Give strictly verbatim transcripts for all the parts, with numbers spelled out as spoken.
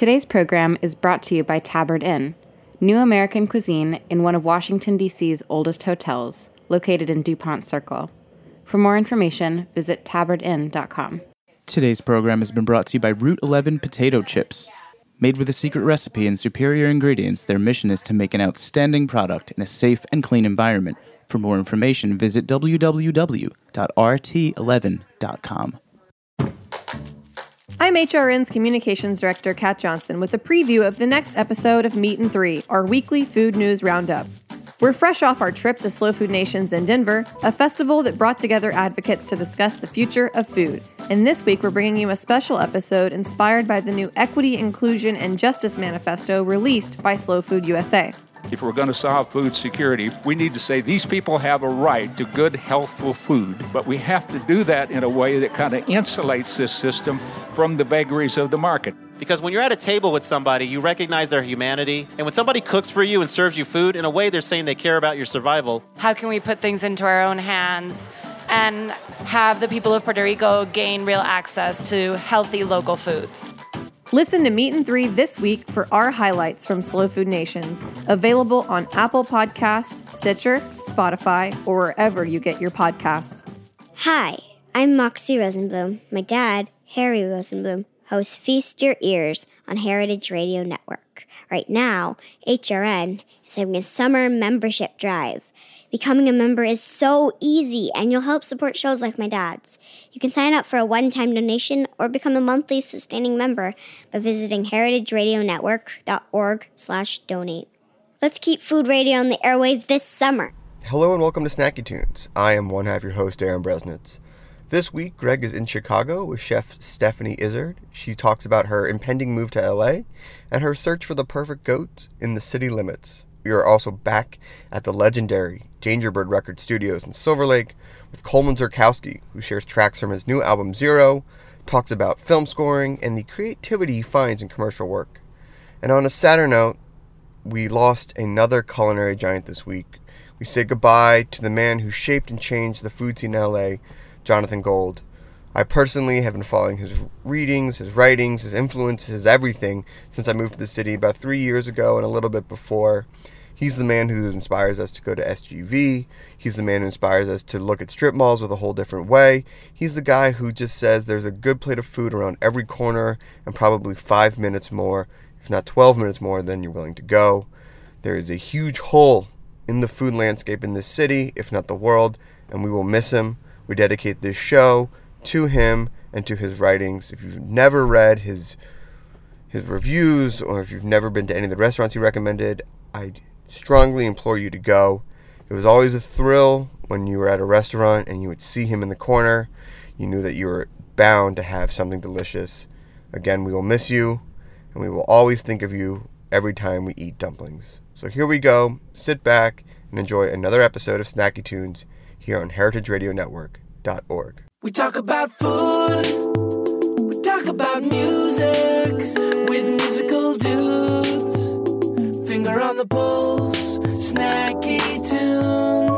Today's program is brought to you by Tabard Inn, new American cuisine in one of Washington, D C's oldest hotels, located in DuPont Circle. For more information, visit tabard inn dot com. Today's program has been brought to you by Route eleven Potato Chips. Made with a secret recipe and superior ingredients, their mission is to make an outstanding product in a safe and clean environment. For more information, visit w w w dot r t eleven dot com. I'm H R N's Communications Director, Kat Johnson, with a preview of the next episode of Meat and Three, our weekly food news roundup. We're fresh off our trip to Slow Food Nations in Denver, a festival that brought together advocates to discuss the future of food. And this week, we're bringing you a special episode inspired by the new Equity, Inclusion, and Justice Manifesto released by Slow Food U S A. If we're going to solve food security, we need to say these people have a right to good, healthful food, but we have to do that in a way that kind of insulates this system from the vagaries of the market. Because when you're at a table with somebody, you recognize their humanity. And when somebody cooks for you and serves you food, in a way, they're saying they care about your survival. How can we put things into our own hands and have the people of Puerto Rico gain real access to healthy local foods? Listen to Meat and Three this week for our highlights from Slow Food Nations, available on Apple Podcasts, Stitcher, Spotify, or wherever you get your podcasts. Hi, I'm Moxie Rosenblum. My dad, Harry Rosenblum, hosts Feast Your Ears on Heritage Radio Network. Right now, H R N is having a summer membership drive. Becoming a member is so easy, and you'll help support shows like my dad's. You can sign up for a one-time donation or become a monthly sustaining member by visiting heritage radio network dot org slash donate. Let's keep food radio on the airwaves this summer. Hello and welcome to Snacky Tunes. I am one half your host, Aaron Bresnitz. This week, Greg is in Chicago with chef Stephanie Izzard. She talks about her impending move to L A and her search for the perfect goat in the city limits. We are also back at the legendary Dangerbird Record Studios in Silver Lake with Coleman Zurkowski, who shares tracks from his new album Zero, talks about film scoring, and the creativity he finds in commercial work. And on a sadder note, we lost another culinary giant this week. We say goodbye to the man who shaped and changed the food scene in L A, Jonathan Gold. I personally have been following his readings, his writings, his influences, his everything since I moved to the city about three years ago and a little bit before. He's the man who inspires us to go to S G V. He's the man who inspires us to look at strip malls with a whole different way. He's the guy who just says there's a good plate of food around every corner and probably five minutes more, if not twelve minutes more, than you're willing to go. There is a huge hole in the food landscape in this city, if not the world, and we will miss him. We dedicate this show to him and to his writings. If you've never read his his reviews, or if you've never been to any of the restaurants he recommended, I strongly implore you to go. It was always a thrill when you were at a restaurant and you would see him in the corner. You knew that you were bound to have something delicious. Again, we will miss you, and we will always think of you every time we eat dumplings. So here we go. Sit back and enjoy another episode of Snacky Tunes here on heritage radio network dot org. We talk about food, we talk about music, with musical dudes, finger on the pulse, Snacky Tunes.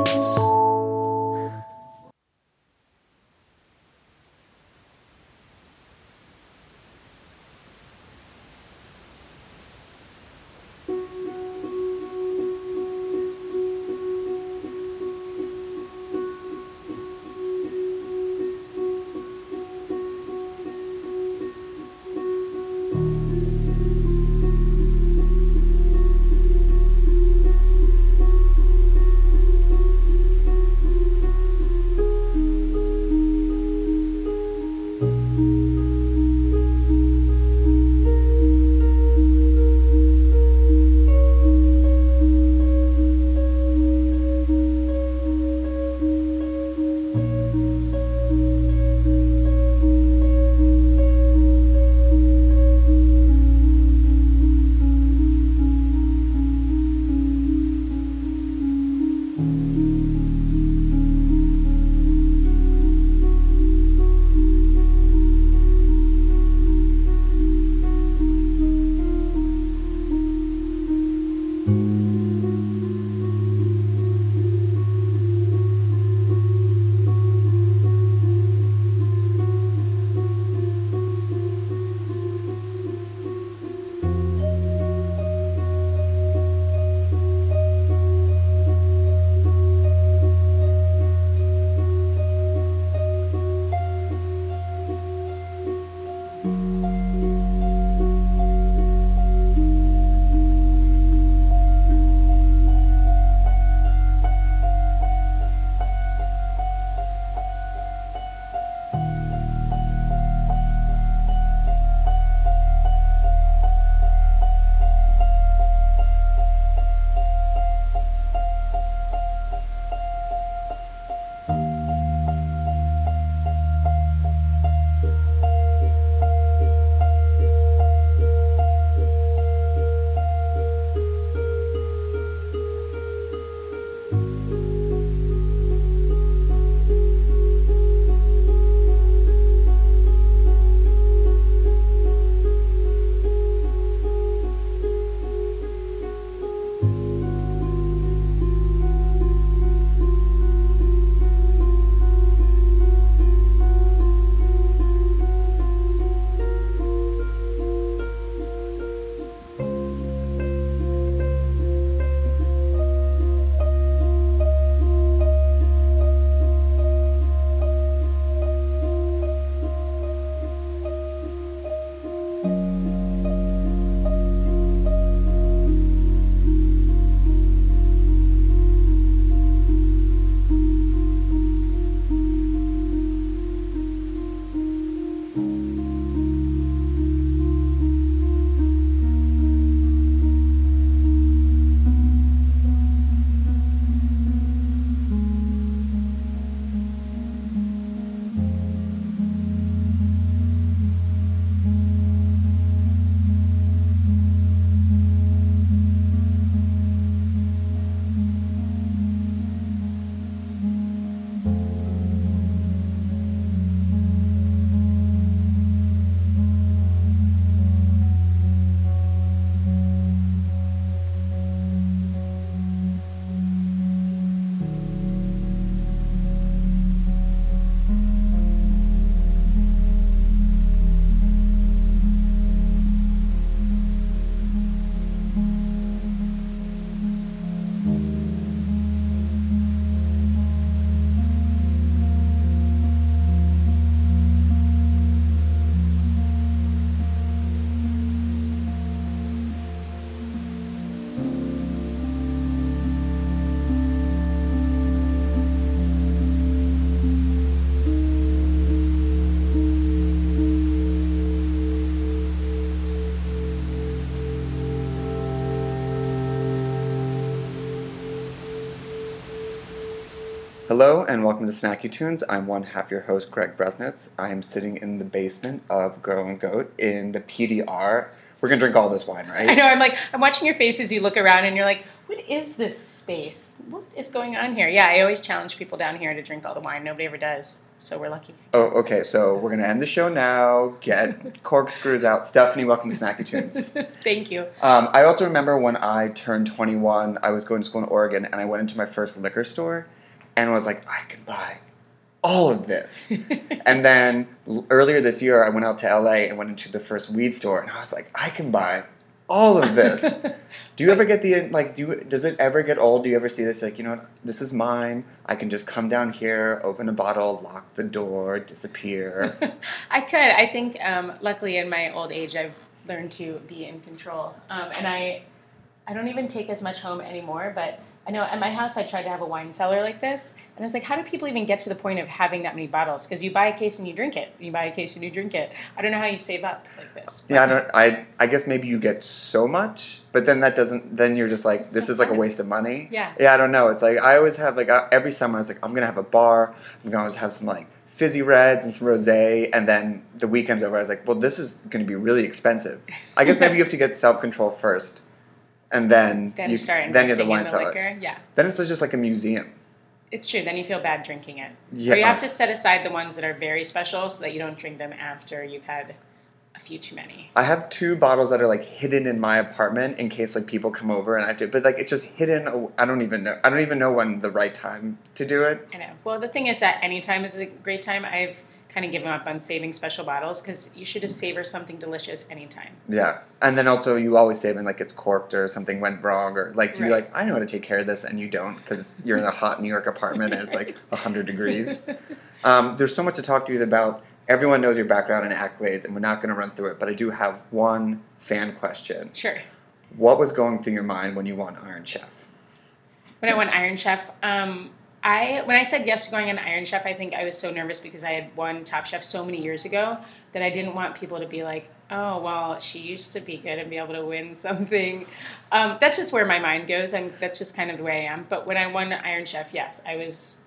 Hello and welcome to Snacky Tunes. I'm one half your host, Greg Bresnitz. I am sitting in the basement of Girl and Goat in the P D R. We're going to drink all this wine, right? I know, I'm like, I'm watching your face as you look around and you're like, what is this space? What is going on here? Yeah, I always challenge people down here to drink all the wine. Nobody ever does, so we're lucky. Oh, okay, so we're going to end the show now, get corkscrews out. Stephanie, welcome to Snacky Tunes. Thank you. Um, I also remember when I turned twenty-one, I was going to school in Oregon, and I went into my first liquor store, and was like, I can buy all of this. And then l- earlier this year, I went out to L A and went into the first weed store, and I was like, I can buy all of this. Do you ever get the, like, do you, does it ever get old? Do you ever see this, like, you know what, this is mine. I can just come down here, open a bottle, lock the door, disappear. I could. I think, um, luckily in my old age, I've learned to be in control. Um, and I, I don't even take as much home anymore, but I know at my house I tried to have a wine cellar like this, and I was like, how do people even get to the point of having that many bottles? Because you buy a case and you drink it. You buy a case and you drink it. I don't know how you save up like this. Yeah, I don't. I I guess maybe you get so much, but then that doesn't. Then you're just like, this is like a waste of money. Yeah. Yeah, I don't know. It's like I always have like uh, every summer I was like, I'm gonna have a bar. I'm gonna always have some like fizzy reds and some rosé, and then the weekend's over. I was like, well, this is gonna be really expensive. I guess maybe you have to get self control first. And then, Then you you start then you have investing the wine in the cellar. liquor. Yeah. Then it's just like a museum. It's true. Then you feel bad drinking it. Yeah. Or you have to set aside the ones that are very special so that you don't drink them after you've had a few too many. I have two bottles that are like hidden in my apartment in case like people come over and I have to, but like it's just hidden. I don't even know. I don't even know when the right time to do it. I know. Well, the thing is that any time is a great time. I've kind of given up on saving special bottles because you should just savor something delicious anytime. Yeah. And then also you always save when like it's corked or something went wrong or like you're Right. like, I know how to take care of this and you don't because you're in a hot New York apartment and it's like one hundred degrees. Um, there's so much to talk to you about. Everyone knows your background and accolades and we're not going to run through it, but I do have one fan question. Sure. What was going through your mind when you won Iron Chef? When I won Iron Chef, um, I when I said yes to going on Iron Chef, I think I was so nervous because I had won Top Chef so many years ago that I didn't want people to be like, oh, well, she used to be good and be able to win something. Um, that's just where my mind goes, and that's just kind of the way I am. But when I won Iron Chef, yes, I was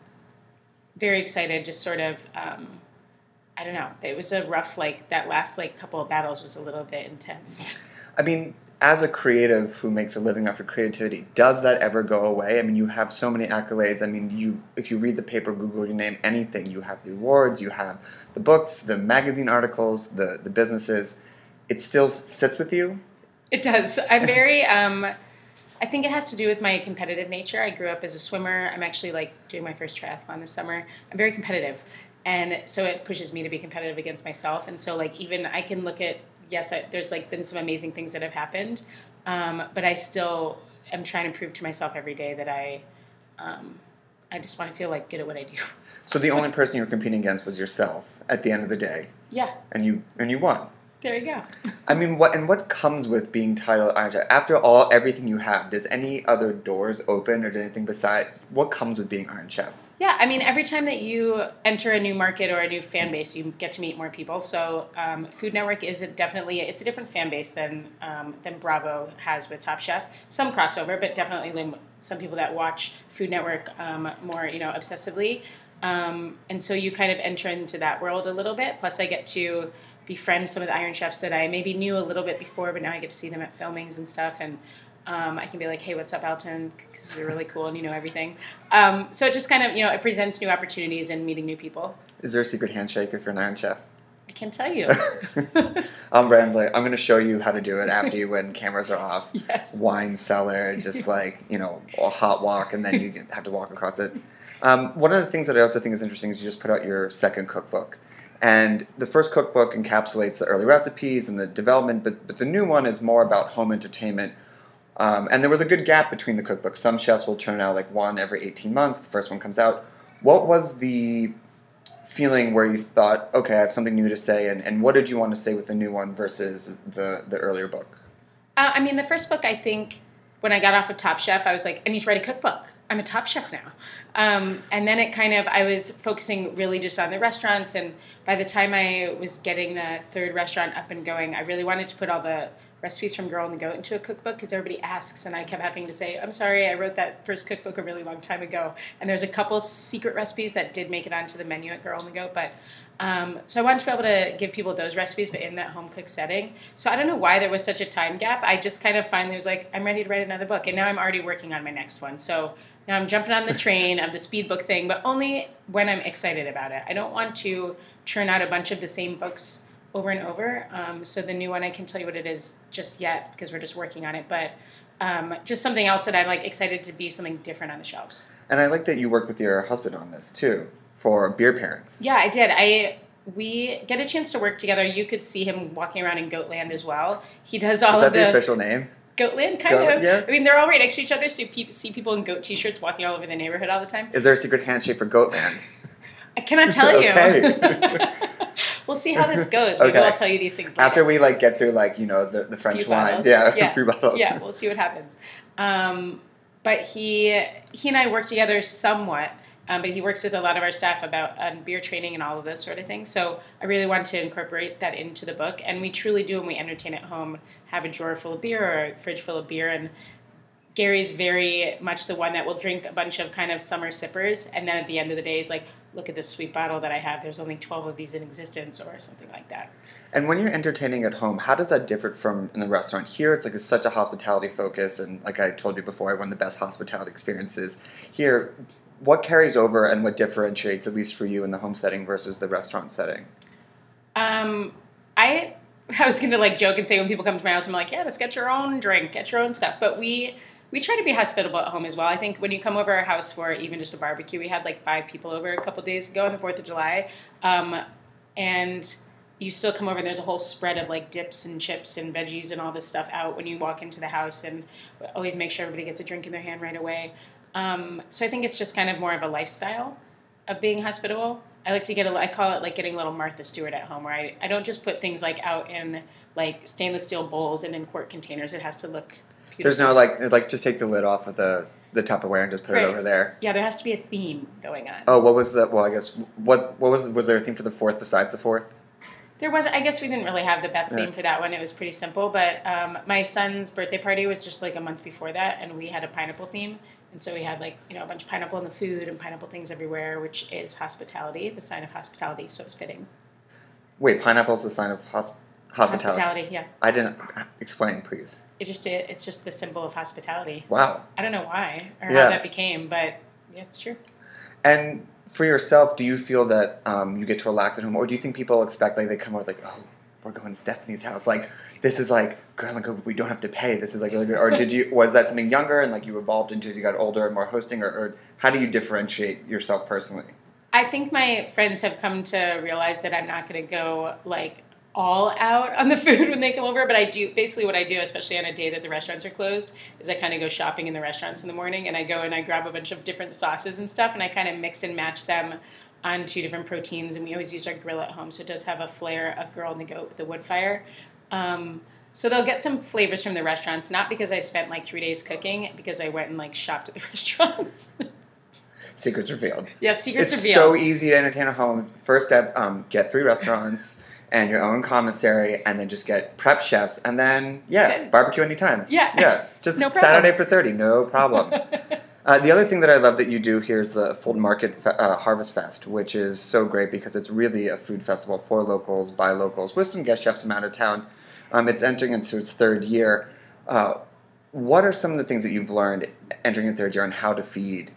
very excited, just sort of, um, I don't know. It was a rough, like, that last, like, couple of battles was a little bit intense. I mean, as a creative who makes a living off your creativity, does that ever go away? I mean, you have so many accolades. I mean, you if you read the paper, Google your name, anything, you have the awards, you have the books, the magazine articles, the, the businesses. It still sits with you? It does. I'm very, um, I think it has to do with my competitive nature. I grew up as a swimmer. I'm actually, like, doing my first triathlon this summer. I'm very competitive. And so it pushes me to be competitive against myself. And so, like, even I can look at, yes, I, there's like been some amazing things that have happened, um, but I still am trying to prove to myself every day that I, um, I just want to feel like good at what I do. So the only person you were competing against was yourself at the end of the day. Yeah. And you and you won. There you go. I mean, what and what comes with being titled Iron Chef? After all, everything you have, does any other doors open or does anything besides? What comes with being Iron Chef? Yeah, I mean, every time that you enter a new market or a new fan base, you get to meet more people. So um, Food Network is a definitely, it's a different fan base than um, than Bravo has with Top Chef. Some crossover, but definitely some people that watch Food Network um, more, you know, obsessively. Um, and so you kind of enter into that world a little bit. Plus I get to befriend some of the Iron Chefs that I maybe knew a little bit before, but now I get to see them at filmings and stuff. And Um, I can be like, hey, what's up, Alton? Because you're really cool and you know everything. Um, so it just kind of, you know, it presents new opportunities and meeting new people. Is there a secret handshake if you're an Iron Chef? I can't tell you. um, Brand's like, I'm going to show you how to do it after you when cameras are off. Yes. Wine cellar, just like, you know, a hot walk, and then you have to walk across it. Um, one of the things that I also think is interesting is you just put out your second cookbook. And the first cookbook encapsulates the early recipes and the development, but, but the new one is more about home entertainment. Um, and there was a good gap between the cookbooks. Some chefs will turn out like one every eighteen months. The first one comes out. What was the feeling where you thought, okay, I have something new to say, and, and what did you want to say with the new one versus the, the earlier book? Uh, I mean, the first book, I think, when I got off of Top Chef, I was like, I need to write a cookbook. I'm a Top Chef now. Um, and then it kind of, I was focusing really just on the restaurants, and by the time I was getting the third restaurant up and going, I really wanted to put all the recipes from Girl and the Goat into a cookbook because everybody asks, and I kept having to say, I'm sorry, I wrote that first cookbook a really long time ago. And there's a couple secret recipes that did make it onto the menu at Girl and the Goat, but um, so I wanted to be able to give people those recipes, but in that home cook setting. So I don't know why there was such a time gap. I just kind of finally was like, I'm ready to write another book, and now I'm already working on my next one. So now I'm jumping on the train of the speed book thing, but only when I'm excited about it. I don't want to churn out a bunch of the same books over and over. Um, so the new one, I can tell you what it is just yet because we're just working on it. But um, just something else that I'm like excited to be something different on the shelves. And I like that you worked with your husband on this too for beer pairings. Yeah, I did. I we get a chance to work together. You could see him walking around in Goatland as well. He does all is that of the, the official name? Goatland, kind Goat, of. yeah. I mean, they're all right next to each other, so you pe- see people in goat t-shirts walking all over the neighborhood all the time. Is there a secret handshake for Goatland? I cannot tell you. Okay. We'll see how this goes. Maybe Okay. I'll tell you these things later. After we like get through like, you know, the, the French Few wine. bottles. Yeah, yeah. three bottles. Yeah, we'll see what happens. Um, but he he and I work together somewhat, um, but he works with a lot of our staff about um, beer training and all of those sort of things. So I really want to incorporate that into the book. And we truly do when we entertain at home, have a drawer full of beer or a fridge full of beer. And Gary's very much the one that will drink a bunch of kind of summer sippers, and then at the end of the day he's like, look at this sweet bottle that I have. There's only twelve of these in existence or something like that. And when you're entertaining at home, how does that differ from in the restaurant? Here, it's like it's such a hospitality focus, and like I told you before, I one of the best hospitality experiences. Here, what carries over and what differentiates, at least for you, in the home setting versus the restaurant setting? Um, I I was going to like joke and say when people come to my house, I'm like, yeah, just get your own drink, get your own stuff. But we we try to be hospitable at home as well. I think when you come over our house for even just a barbecue, we had like five people over a couple days ago on the fourth of July. Um, and you still come over and there's a whole spread of like dips and chips and veggies and all this stuff out when you walk into the house, and always make sure everybody gets a drink in their hand right away. Um, so I think it's just kind of more of a lifestyle of being hospitable. I like to get a, I call it like getting a little Martha Stewart at home, where I, I don't just put things like out in like stainless steel bowls and in quart containers. It has to look beautiful. There's no like, there's like just take the lid off of the, the Tupperware and just put Right. it over there. Yeah, there has to be a theme going on. Oh, what was the, well, I guess, what what was, was there a theme for the fourth besides the fourth? There was, I guess we didn't really have the best Yeah. theme for that one. It was pretty simple, but um, my son's birthday party was just like a month before that, and we had a pineapple theme. And so we had like, you know, a bunch of pineapple in the food and pineapple things everywhere, which is hospitality, the sign of hospitality, so it's fitting. Wait, pineapple's the sign of hosp- hospitality? Hospitality, yeah. I didn't, explain, please. It just it's just the symbol of hospitality. Wow. I don't know why or Yeah. how that became, but yeah, it's true. And for yourself, do you feel that um, you get to relax at home, or do you think people expect, like, they come over like, oh, we're going to Stephanie's house, like, this is like, girl, like, we don't have to pay, this is like really good, or did you, was that something younger and like you evolved into as you got older and more hosting, or, or how do you differentiate yourself personally? I think my friends have come to realize that I'm not going to go like all out on the food when they come over, but I do, basically what I do, especially on a day that the restaurants are closed, is I kind of go shopping in the restaurants in the morning, and I go and I grab a bunch of different sauces and stuff, and I kind of mix and match them on two different proteins, and we always use our grill at home, so it does have a flair of Girl and the Goat with the wood fire. Um, so they'll get some flavors from the restaurants, not because I spent like three days cooking, because I went and like shopped at the restaurants. Secrets revealed. Yeah, secrets it's revealed. so easy to entertain at home. First step, um, get three restaurants and your own commissary, and then just get prep chefs, and then, yeah, Good. barbecue anytime. Yeah. Yeah, just No problem. Saturday for thirty, no problem. Uh, the other thing that I love that you do here is the Fulton Market Fe- uh, Harvest Fest, which is so great because it's really a food festival for locals, by locals, with some guest chefs from out of town. Um, it's entering into its third year. Uh, what are some of the things that you've learned entering your third year on how to feed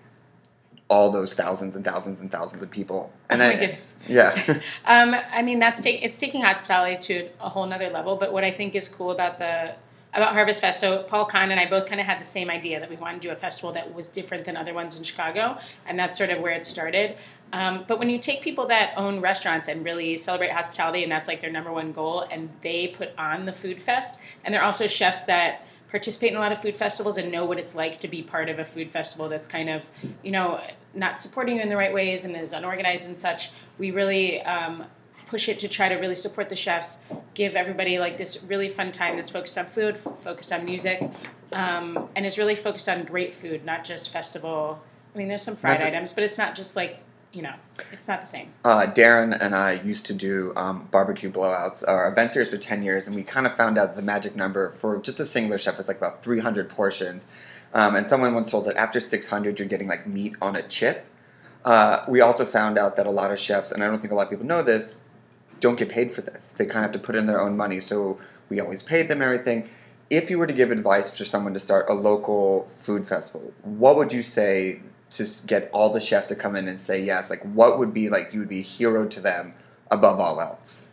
all those thousands and thousands and thousands of people? And Oh my I, goodness. Yeah. Um, I mean, that's take, it's taking hospitality to a whole nother level. But what I think is cool about the about Harvest Fest, so Paul Kahn and I both kind of had the same idea that we wanted to do a festival that was different than other ones in Chicago, and that's sort of where it started. Um, but when you take people that own restaurants and really celebrate hospitality, and that's like their number one goal, and they put on the food fest, and they're also chefs that participate in a lot of food festivals and know what it's like to be part of a food festival that's kind of, you know, not supporting you in the right ways and is unorganized and such. We really um, push it to try to really support the chefs, give everybody like this really fun time that's focused on food, focused on music, um, and is really focused on great food, not just festival. I mean, there's some fried Not to- items, but it's not just like you know, it's not the same. Uh, Darren and I used to do um, barbecue blowouts, our event series for ten years, and we kind of found out the magic number for just a singular chef was like about three hundred portions. Um, and someone once told that after six hundred, you're getting like meat on a chip. Uh, we also found out that a lot of chefs, and I don't think a lot of people know this, don't get paid for this. They kind of have to put in their own money, so we always paid them and everything. If you were to give advice for someone to start a local food festival, what would you say to get all the chefs to come in and say yes? Like, what would be like you would be a hero to them above all else?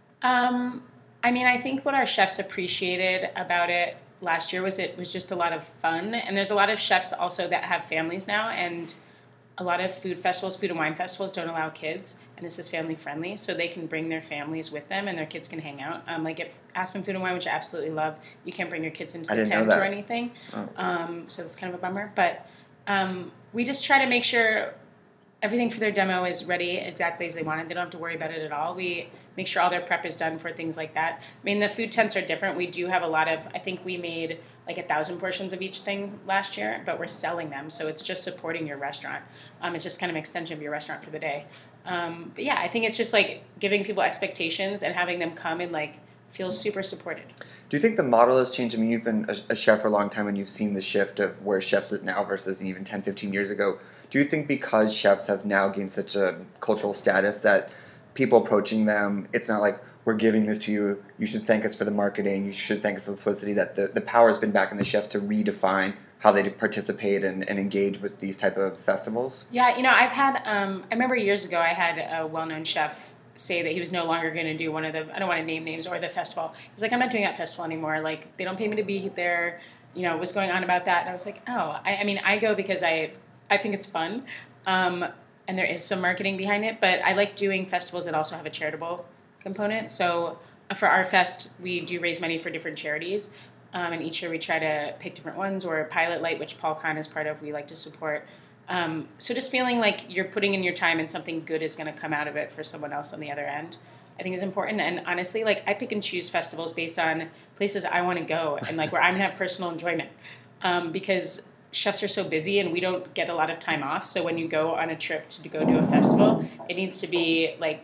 Um, I mean, I think what our chefs appreciated about it last year was it was just a lot of fun. And there's a lot of chefs also that have families now, and a lot of food festivals, food and wine festivals don't allow kids, and this is family friendly, so they can bring their families with them and their kids can hang out. Um, like at Aspen Food and Wine, which I absolutely love, you can't bring your kids into the tent or anything. Oh. Um, so it's kind of a bummer. But um, we just try to make sure everything for their demo is ready exactly as they want it. They don't have to worry about it at all. We make sure all their prep is done for things like that. I mean, the food tents are different. We do have a lot of, I think we made like a thousand portions of each thing last year, but we're selling them. So it's just supporting your restaurant. Um, it's just kind of an extension of your restaurant for the day. Um, but yeah, I think it's just like giving people expectations and having them come and like feel super supported. Do you think the model has changed? I mean, you've been a, a chef for a long time and you've seen the shift of where chefs are now versus even ten, fifteen years ago. Do you think because chefs have now gained such a cultural status that people approaching them, it's not like, we're giving this to you, you should thank us for the marketing, you should thank us for publicity, that the, the power has been back in the chefs to redefine how they participate and, and engage with these type of festivals? Yeah, you know, I've had, um, I remember years ago I had a well-known chef say that he was no longer going to do one of the, I don't want to name names, or the festival. He's like, I'm not doing that festival anymore. Like, they don't pay me to be there. You know, what's going on about that? And I was like, oh, I, I mean, I go because I, I think it's fun. Um, and there is some marketing behind it, but I like doing festivals that also have a charitable component. So for our fest, we do raise money for different charities. Um, and each year we try to pick different ones, or Pilot Light, which Paul Kahn is part of, we like to support. Um, so just feeling like you're putting in your time and something good is going to come out of it for someone else on the other end, I think is important. And honestly, like I pick and choose festivals based on places I want to go and like where I'm going to have personal enjoyment. Um, because chefs are so busy and we don't get a lot of time off. So when you go on a trip to go to a festival, it needs to be like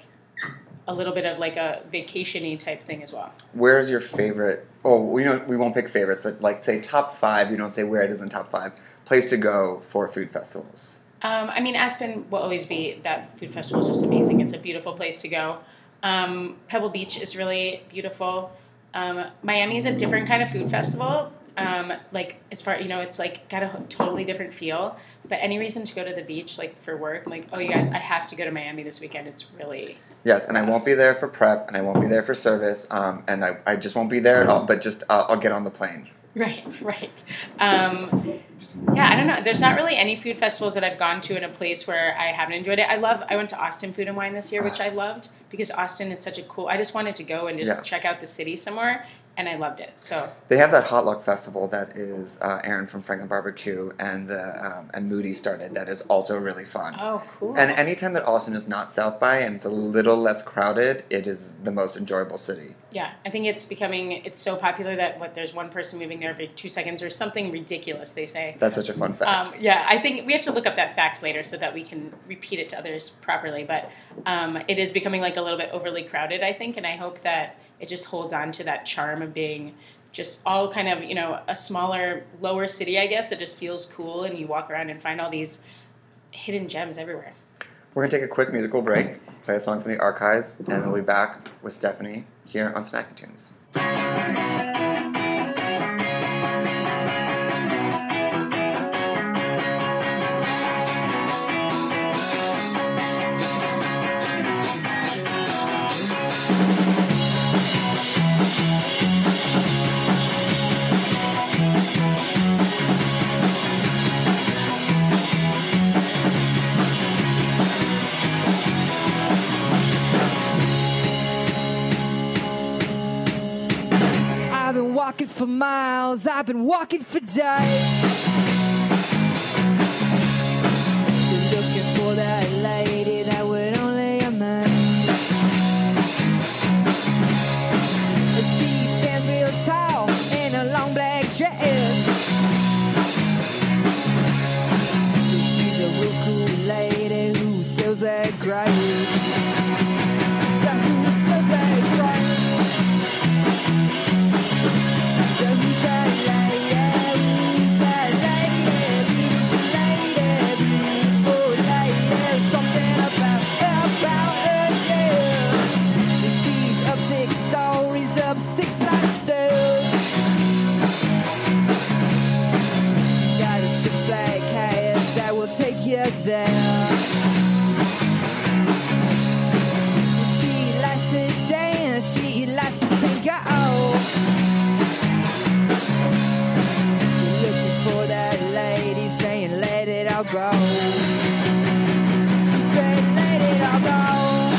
a little bit of like a vacation-y type thing as well. Where's your favorite, oh, we don't, we won't pick favorites, but like say top five, you don't say where it is in top five, place to go for food festivals? Um, I mean, Aspen will always be, that food festival is just amazing. It's a beautiful place to go. Um, Pebble Beach is really beautiful. Um, Miami is a different kind of food festival. Um, like as far, you know, it's like got a totally different feel, but any reason to go to the beach, like for work, I'm like, oh, you guys, I have to go to Miami this weekend. It's really... Yes, and I won't be there for prep, and I won't be there for service, um, and I, I just won't be there at all, but just uh, I'll get on the plane. Right, right. Um, yeah, I don't know. There's not really any food festivals that I've gone to in a place where I haven't enjoyed it. I love, I went to Austin Food and Wine this year, which I loved, because Austin is such a cool, I just wanted to go and just yeah. check out the city somewhere. And I loved it. So they have that Hot Luck Festival that is uh, Aaron from Franklin Barbecue and the um, and Moody started. That is also really fun. Oh, cool! And anytime that Austin is not South by and it's a little less crowded, it is the most enjoyable city. Yeah, I think it's becoming it's so popular that what there's one person moving there every two seconds or something ridiculous. They say that's such a fun fact. Um, yeah, I think we have to look up that fact later so that we can repeat it to others properly. But um, it is becoming like a little bit overly crowded, I think, and I hope that it just holds on to that charm of being just all kind of, you know, a smaller, lower city, I guess, that just feels cool and you walk around and find all these hidden gems everywhere. We're going to take a quick musical break, play a song from the archives, and then we'll be back with Stephanie here on Snacky Tunes. Walking for miles, I've been walking for days. Been looking for that lady that would only amaze. She stands real tall in a long black dress. She's a real cool lady who sells that there. She likes to dance, she likes to tango. You're looking for that lady saying let it all go. She said let it all go.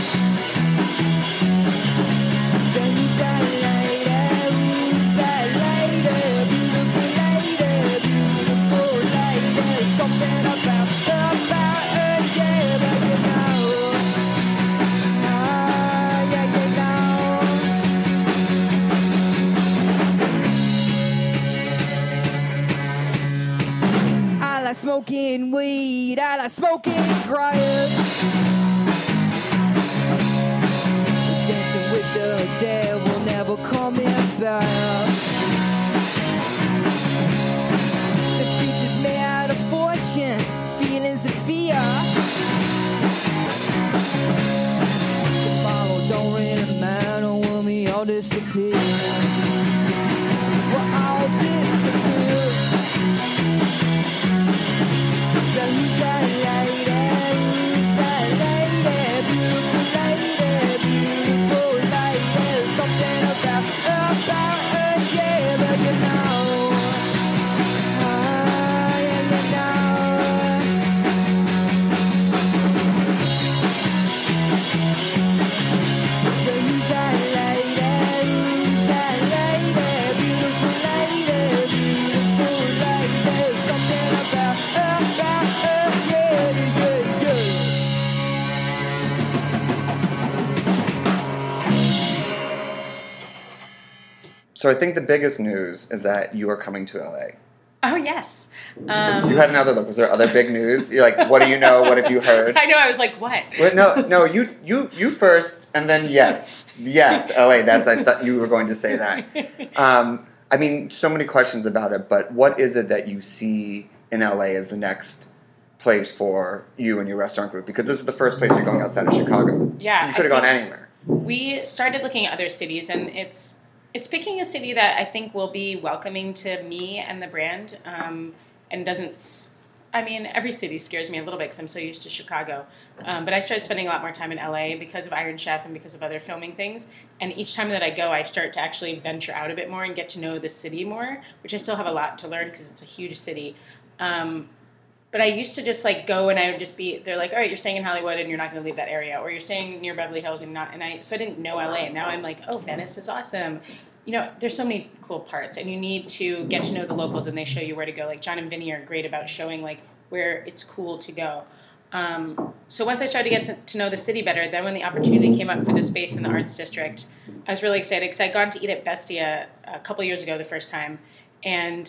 Then who's that lady? Who's that lady? Beautiful lady, beautiful lady. Something about, about her, yeah, but you know. Ah, yeah, you know. I like smoking weed, I like smoking grass. Dancing with the devil never coming back. The future's made out of fortune, feelings of fear. Tomorrow don't really matter when we all disappear. We'll all disappear. So who's that lady? Who's that lady? Beautiful lady, beautiful lady. Something about, about her, yeah, but you know. Ah, yeah, you know. So who's that lady? Who's that lady? Beautiful lady, beautiful lady. Something about, about her, yeah, yeah, yeah. So I think the biggest news is that you are coming to L A. Oh, yes. Um, You had another look. Was there other big news? You're like, what do you know? What have you heard? I know. I was like, what? Wait, no, no, you, you, you first, and then yes, yes, L A. That's I thought you were going to say that. Um, I mean, so many questions about it, but what is it that you see in L A as the next place for you and your restaurant group? Because this is the first place you're going outside of Chicago. Yeah, you could have I gone think anywhere. We started looking at other cities, and it's it's picking a city that I think will be welcoming to me and the brand, um, and doesn't. s- I mean, every city scares me a little bit because I'm so used to Chicago. Um, but I started spending a lot more time in L A because of Iron Chef and because of other filming things. And each time that I go, I start to actually venture out a bit more and get to know the city more, which I still have a lot to learn because it's a huge city. Um, but I used to just like go and I would just be, they're like, all right, you're staying in Hollywood and you're not going to leave that area, or you're staying near Beverly Hills and not, and I, so I didn't know L A. And now I'm like, oh, Venice is awesome. You know, there's so many cool parts, and you need to get to know the locals, and they show you where to go. Like John and Vinny are great about showing like where it's cool to go. Um, so once I started to get th- to know the city better, then when the opportunity came up for the space in the Arts District, I was really excited because I'd gone to eat at Bestia a couple years ago the first time, and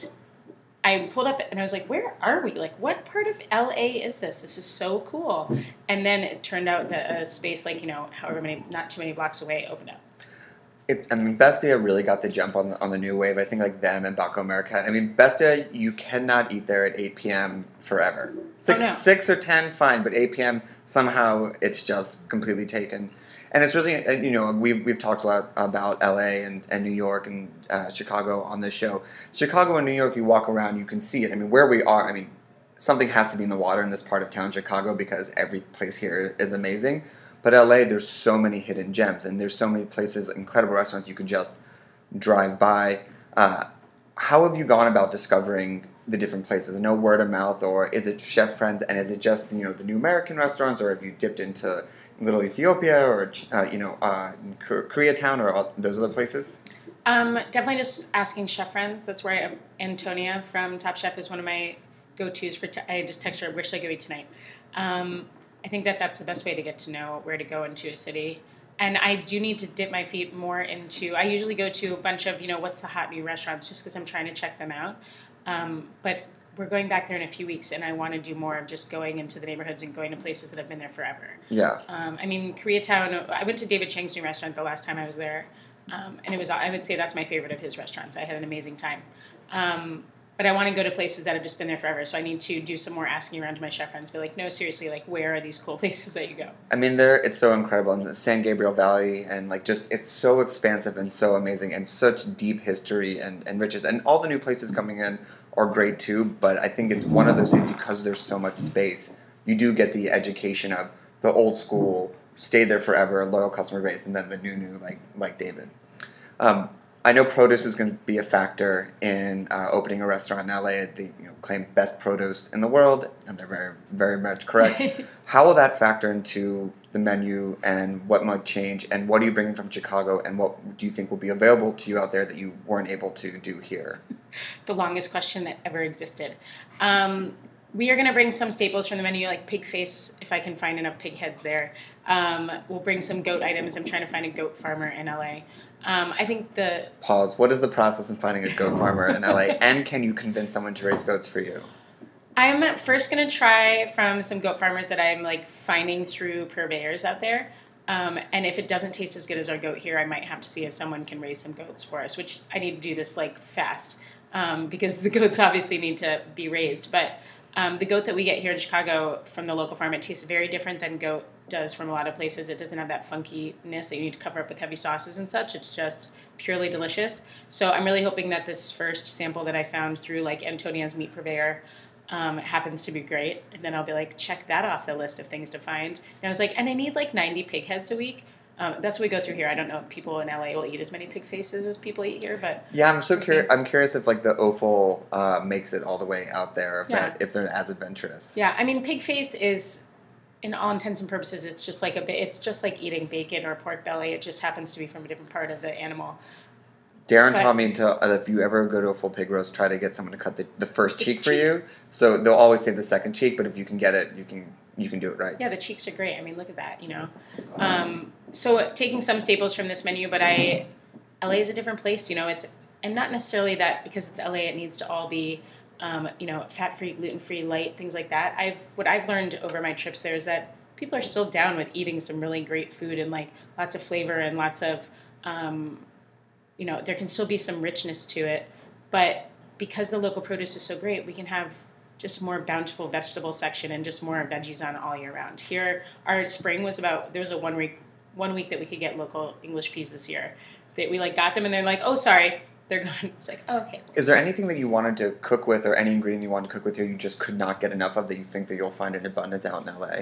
I pulled up and I was like, where are we? Like, what part of L A is this? This is so cool. And then it turned out that a space like, you know, however many, not too many blocks away opened up. It, I mean, Bestia really got the jump on the, on the new wave. I think like them and Baco America. I mean, Bestia, you cannot eat there at eight p.m. forever. Six, Oh, no. six or ten, fine, but eight p.m. somehow it's just completely taken. And it's really, uh, you know, we've, we've talked a lot about L A and, and New York and uh, Chicago on this show. Chicago and New York, you walk around, you can see it. I mean, where we are, I mean, something has to be in the water in this part of town, Chicago, because every place here is amazing. But L A, there's so many hidden gems, and there's so many places, incredible restaurants you could just drive by. Uh, how have you gone about discovering the different places? I know word of mouth, or is it chef friends, and is it just, you know, the new American restaurants, or have you dipped into Little Ethiopia, or uh, you know, uh, Koreatown, or all those other places? Um, definitely just asking chef friends. That's where I am. Antonia from Top Chef is one of my go-tos for. T- I just text her, where should I go eat tonight? Um, I think that that's the best way to get to know where to go into a city. And I do need to dip my feet more into, I usually go to a bunch of, you know, what's the hot new restaurants, just because I'm trying to check them out. Um, but we're going back there in a few weeks, and I want to do more of just going into the neighborhoods and going to places that have been there forever. Yeah. Um, I mean, Koreatown, I went to David Chang's new restaurant the last time I was there, um, and it was, I would say that's my favorite of his restaurants. I had an amazing time. Um, But I want to go to places that have just been there forever, so I need to do some more asking around to my chef friends. Be like, no, seriously, like, where are these cool places that you go? I mean, there it's so incredible in the San Gabriel Valley, and like just it's so expansive and so amazing, and such deep history and, and riches. And all the new places coming in are great too. But I think it's one of those things, because there's so much space. you do get the education of the old school, stayed there forever, loyal customer base, and then the new new like like David. Um, I know produce is going to be a factor in uh, opening a restaurant in L A. They you know, claim best produce in the world, and they're very, very much correct. How will that factor into the menu, and what might change, and what are you bringing from Chicago, and what do you think will be available to you out there that you weren't able to do here? The longest question that ever existed. Um, we are going to bring some staples from the menu, like pig face, if I can find enough pig heads there. Um, we'll bring some goat items. I'm trying to find a goat farmer in L A. Um, I think the... Pause. What is the process in finding a goat farmer in L A? And can you convince someone to raise goats for you? I'm first going to try from some goat farmers that I'm like finding through purveyors out there. Um, and if it doesn't taste as good as our goat here, I might have to see if someone can raise some goats for us, which I need to do this like fast um, because the goats obviously need to be raised. But um, the goat that we get here in Chicago from the local farm, it tastes very different than goat does from a lot of places. It doesn't have that funkiness that you need to cover up with heavy sauces and such. It's just purely delicious. So I'm really hoping that this first sample that I found through like Antonia's meat purveyor um, happens to be great. And then I'll be like, check that off the list of things to find. And I was like, and I need like ninety pig heads a week. Um, that's what we go through here. I don't know if people in L A will eat as many pig faces as people eat here, but yeah, I'm so curious. I'm curious if like the offal uh, makes it all the way out there, if Yeah. that if they're as adventurous. Yeah, I mean, pig face is, in all intents and purposes, it's just like a bit. It's just like eating bacon or pork belly. It just happens to be from a different part of the animal. Darren But- taught me to uh, if you ever go to a full pig roast, try to get someone to cut the, the first cheek for you. So they'll always save the second cheek, but if you can get it, you can you can do it right. Yeah, the cheeks are great. I mean, look at that, you know. Um, so taking some staples from this menu, but I, L A is a different place, you know. It's and not necessarily that because it's L A, it needs to all be, um, you know, fat-free, gluten-free, light, things like that. I've what I've learned over my trips there is that people are still down with eating some really great food and like lots of flavor and lots of, um, you know, there can still be some richness to it, but because the local produce is so great, we can have just a more bountiful vegetable section and just more veggies on all year round. Here, our spring was about, there was a one week one week that we could get local English peas this year. That we like got them and they're like, oh, sorry, they're gone. It's like, oh, okay. Is there anything that you wanted to cook with, or any ingredient you wanted to cook with here you just could not get enough of that you think that you'll find in abundance out in L A?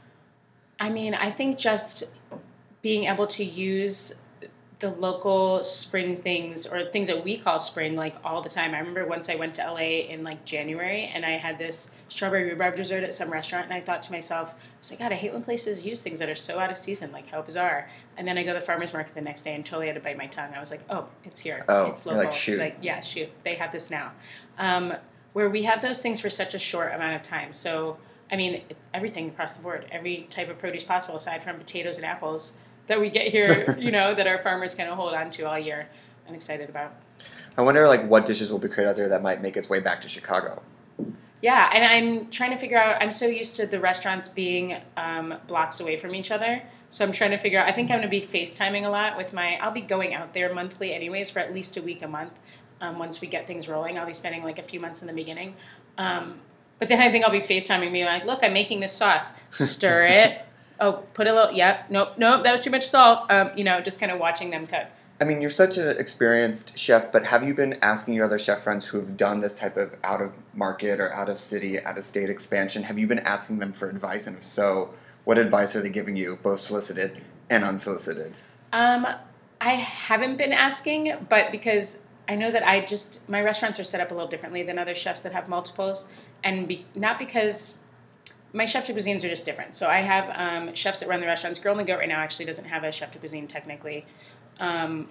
I mean, I think just being able to use the local spring things or things that we call spring like all the time. I remember once I went to L A in like January and I had this strawberry rhubarb dessert at some restaurant and I thought to myself, I was like, God, I hate when places use things that are so out of season, like how bizarre. And then I go to the farmer's market the next day and totally had to bite my tongue. I was like, oh, it's here. Oh, it's you're local. like, shoot. Like, yeah, shoot. They have this now. Um, where we have those things for such a short amount of time. So, I mean, it's everything across the board, every type of produce possible aside from potatoes and apples that we get here, you know, that our farmers kind of hold on to all year. I'm excited about. I wonder, like, what dishes will be created out there that might make its way back to Chicago. Yeah, and I'm trying to figure out, I'm so used to the restaurants being um, blocks away from each other. So I'm trying to figure out, I think I'm going to be FaceTiming a lot with my, I'll be going out there monthly anyways for at least a week a month. Um, once we get things rolling, I'll be spending like a few months in the beginning. Um, but then I think I'll be FaceTiming me like, look, I'm making this sauce. Stir it. Oh, put a little, yep, nope, nope, that was too much salt. Um, you know, just kind of watching them cut. I mean, you're such an experienced chef, but have you been asking your other chef friends who have done this type of out-of-market or out-of-city, out-of-state expansion, have you been asking them for advice? And if so, what advice are they giving you, both solicited and unsolicited? Um, I haven't been asking, but because I know that I just, my restaurants are set up a little differently than other chefs that have multiples, and be, not because... My chef de cuisines are just different. So I have um, chefs that run the restaurants. Girl in the Goat right now actually doesn't have a chef de cuisine technically. Um,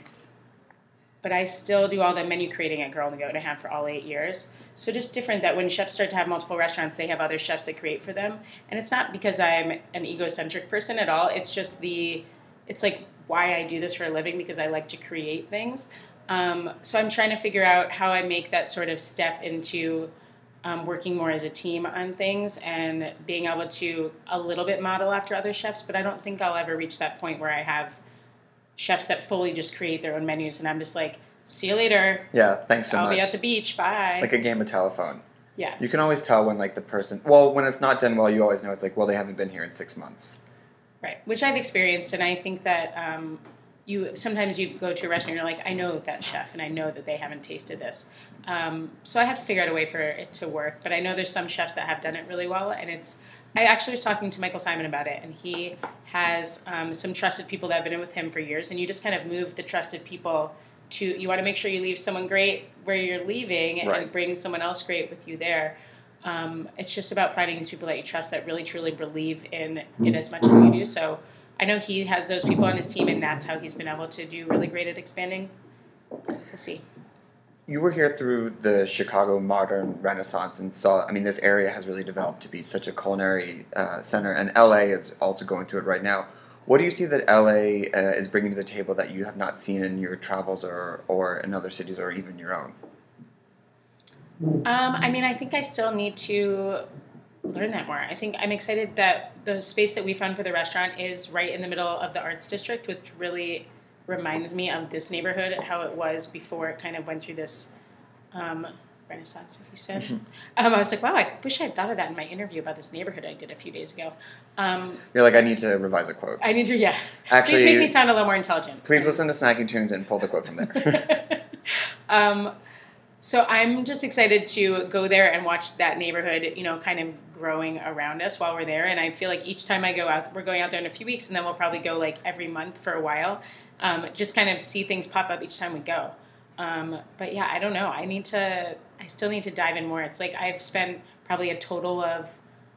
but I still do all the menu creating at Girl in the Goat and I have for all eight years. So just different that when chefs start to have multiple restaurants, they have other chefs that create for them. And it's not because I'm an egocentric person at all. It's just the, it's like why I do this for a living because I like to create things. Um, so I'm trying to figure out how I make that sort of step into Um, working more as a team on things and being able to a little bit model after other chefs, but I don't think I'll ever reach that point where I have chefs that fully just create their own menus and I'm just like, see you later. Yeah, thanks so I'll much. be at the beach, bye. Like a game of telephone. Yeah. You can always tell when, like, the person... Well, when it's not done well, you always know it's like, well, they haven't been here in six months. Right, which I've experienced, and I think that um, you sometimes you go to a restaurant and you're like, I know that chef, and I know that they haven't tasted this. Um, so I have to figure out a way for it to work. But I know there's some chefs that have done it really well, and it's I actually was talking to Michael Simon about it, and he has um, some trusted people that have been in with him for years, and you just kind of move the trusted people to, you want to make sure you leave someone great where you're leaving and Right. bring someone else great with you there. Um, it's just about finding these people that you trust that really truly believe in it as much as you do. So I know he has those people on his team, and that's how he's been able to do really great at expanding. We'll see. You were here through the Chicago modern renaissance and saw, I mean, this area has really developed to be such a culinary uh, center, and L A is also going through it right now. What do you see that L A uh, is bringing to the table that you have not seen in your travels or, or in other cities or even your own? Um, I mean, I think I still need to learn that more. I think I'm excited that the space that we found for the restaurant is right in the middle of the Arts District, which really reminds me of this neighborhood, how it was before it kind of went through this um, renaissance, if you said. Mm-hmm. um, I was like, wow, I wish I had thought of that in my interview about this neighborhood I did a few days ago. Um, You're like, I need to revise a quote. I need to, yeah. Actually, please make me sound a little more intelligent. Please listen to Snacking Tunes and pull the quote from there. um, so I'm just excited to go there and watch that neighborhood, you know, kind of growing around us while we're there. And I feel like each time I go out, we're going out there in a few weeks, and then we'll probably go like every month for a while. Um, just kind of see things pop up each time we go. Um, but yeah, I don't know. I need to, I still need to dive in more. It's like I've spent probably a total of,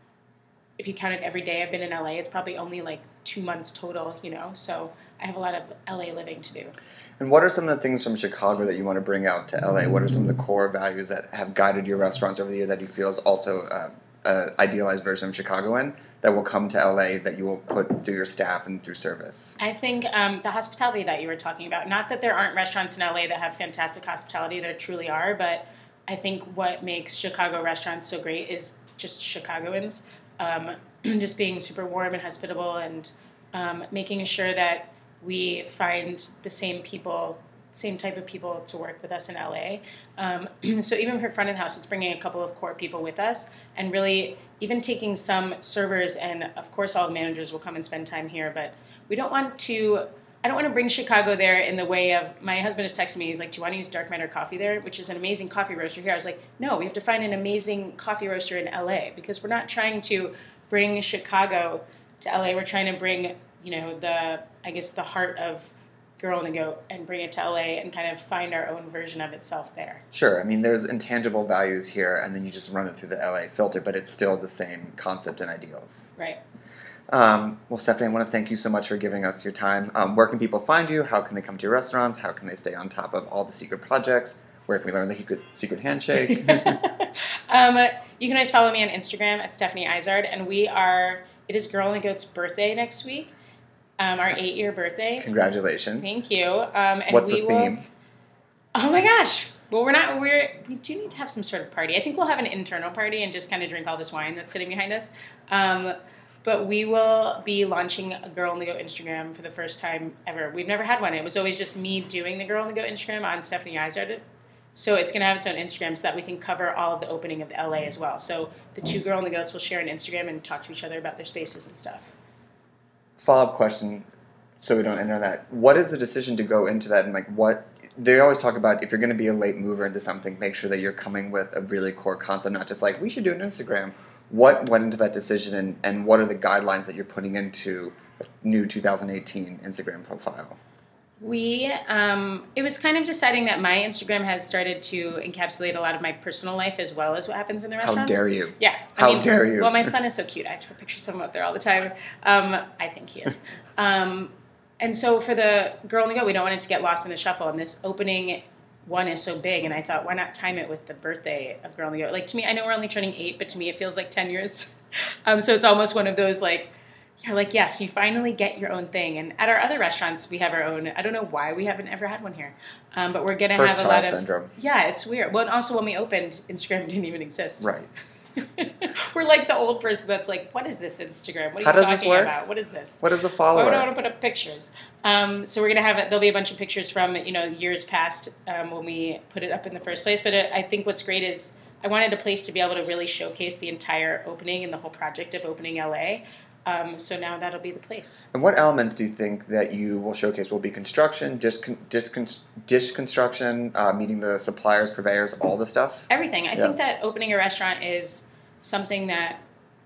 if you counted every day I've been in L A, it's probably only like two months total, you know? So I have a lot of L A living to do. And what are some of the things from Chicago that you want to bring out to L A? What are some of the core values that have guided your restaurants over the year that you feel is also uh, an idealized version of Chicagoan that will come to L A that you will put through your staff and through service? I think um, the hospitality that you were talking about, not that there aren't restaurants in L A that have fantastic hospitality, there truly are, but I think what makes Chicago restaurants so great is just Chicagoans, um, just being super warm and hospitable, and um, making sure that we find the same people, same type of people to work with us in L A. Um, so even for front of house, it's bringing a couple of core people with us, and really even taking some servers, and of course all the managers will come and spend time here, but we don't want to, I don't want to bring Chicago there in the way of, my husband is texting me, he's like, do you want to use Dark Matter Coffee there, which is an amazing coffee roaster here? I was like, no, we have to find an amazing coffee roaster in L A, because we're not trying to bring Chicago to L A, we're trying to bring, you know, the, I guess the heart of Girl and the Goat and bring it to L A and kind of find our own version of itself there. Sure. I mean, there's intangible values here, and then you just run it through the L A filter, but it's still the same concept and ideals. Right. Um, well, Stephanie, I want to thank you so much for giving us your time. Um, where can people find you? How can they come to your restaurants? How can they stay on top of all the secret projects? Where can we learn the secret, secret handshake? um, you can always follow me on Instagram at Stephanie Izard, and we are, it is Girl and the Goat's birthday next week. Um, our eight-year birthday. Congratulations. Thank you. Um, and What's we the theme? Will, oh my gosh. Well, we're not, we're, we do need to have some sort of party. I think we'll have an internal party and just kind of drink all this wine that's sitting behind us. Um, but we will be launching a Girl and the Goat Instagram for the first time ever. We've never had one. It was always just me doing the Girl and the Goat Instagram on Stephanie Izard. So it's going to have its own Instagram so that we can cover all of the opening of the L A as well. So the two Girl and the Goats will share an Instagram and talk to each other about their spaces and stuff. Follow-up question, so we don't enter that. What is the decision to go into that, and like what they always talk about? If you're going to be a late mover into something, make sure that you're coming with a really core concept, not just like we should do an Instagram. What went into that decision, and, and what are the guidelines that you're putting into a new two thousand eighteen Instagram profile? We, um, it was kind of deciding that my Instagram has started to encapsulate a lot of my personal life as well as what happens in the restaurants. How dare you? Yeah. How I mean, dare you? Well, my son is so cute. I have to put pictures of him up there all the time. Um, I think he is. Um, and so for the Girl and the Goat, we don't want it to get lost in the shuffle. And this opening one is so big. And I thought, why not time it with the birthday of Girl and the Goat? Like, to me, I know we're only turning eight, but to me it feels like ten years. um, so it's almost one of those, like, you're like, yes, you finally get your own thing. And at our other restaurants, we have our own. I don't know why we haven't ever had one here. Um, but we're going to have a lot of... syndrome. Yeah, it's weird. Well, and also when we opened, Instagram didn't even exist. Right. We're like the old person that's like, what is this Instagram? What are How you does talking this work? about? What is this? What is a follower? Why would I want to put up pictures? Um, so we're going to have, it. There'll be a bunch of pictures from, you know, years past um, when we put it up in the first place. But it, I think what's great is I wanted a place to be able to really showcase the entire opening and the whole project of opening L A. Um, so now that'll be the place. And what elements do you think that you will showcase? Will be construction, dish, con- dish, con- dish construction, uh, meeting the suppliers, purveyors, all the stuff? Everything. I Yeah. think that opening a restaurant is something that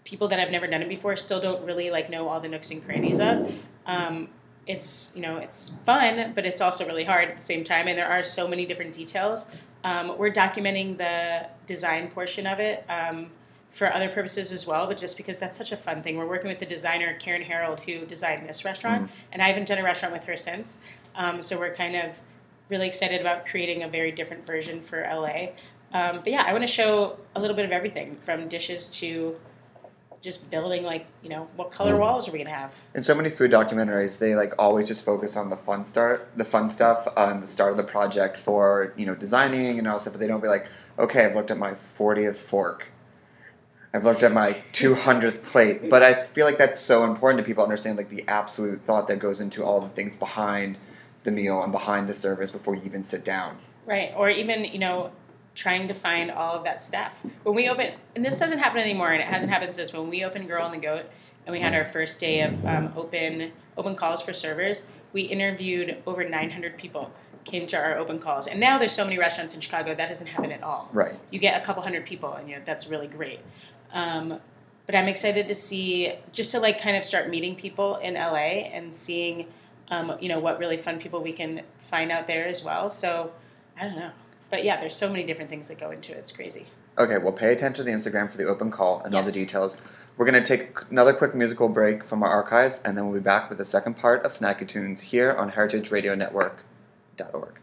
people that have never done it before still don't really like know all the nooks and crannies of. Um, it's, you know, it's fun, but it's also really hard at the same time. And there are so many different details. Um, we're documenting the design portion of it um, for other purposes as well, but just because that's such a fun thing. We're working with the designer, Karen Harold, who designed this restaurant, mm. and I haven't done a restaurant with her since. Um, so we're kind of really excited about creating a very different version for L A. Um, but yeah, I want to show a little bit of everything from dishes to just building, like, you know, what color walls are we going to have? In so many food documentaries, they like always just focus on the fun start, the fun stuff on the start of the project for, you know, designing and all stuff, but they don't be like, okay, I've looked at my fortieth fork. I've looked at my two hundredth plate. But I feel like that's so important to people understand, like, the absolute thought that goes into all the things behind the meal and behind the service before you even sit down. Right. Or even, you know, trying to find all of that stuff. When we open, and this doesn't happen anymore, and it hasn't happened since when we opened Girl and the Goat, and we had our first day of um, open open calls for servers, we interviewed over nine hundred people came to our open calls. And now there's so many restaurants in Chicago, that doesn't happen at all. Right. You get a couple hundred people, and you know, that's really great. Um, but I'm excited to see, just to like kind of start meeting people in L A and seeing, um, you know, what really fun people we can find out there as well. So, I don't know. But yeah, there's so many different things that go into it. It's crazy. Okay, well, pay attention to the Instagram for the open call and yes. all the details. We're going to take another quick musical break from our archives, and then we'll be back with the second part of Snacky Tunes here on heritage radio network dot org.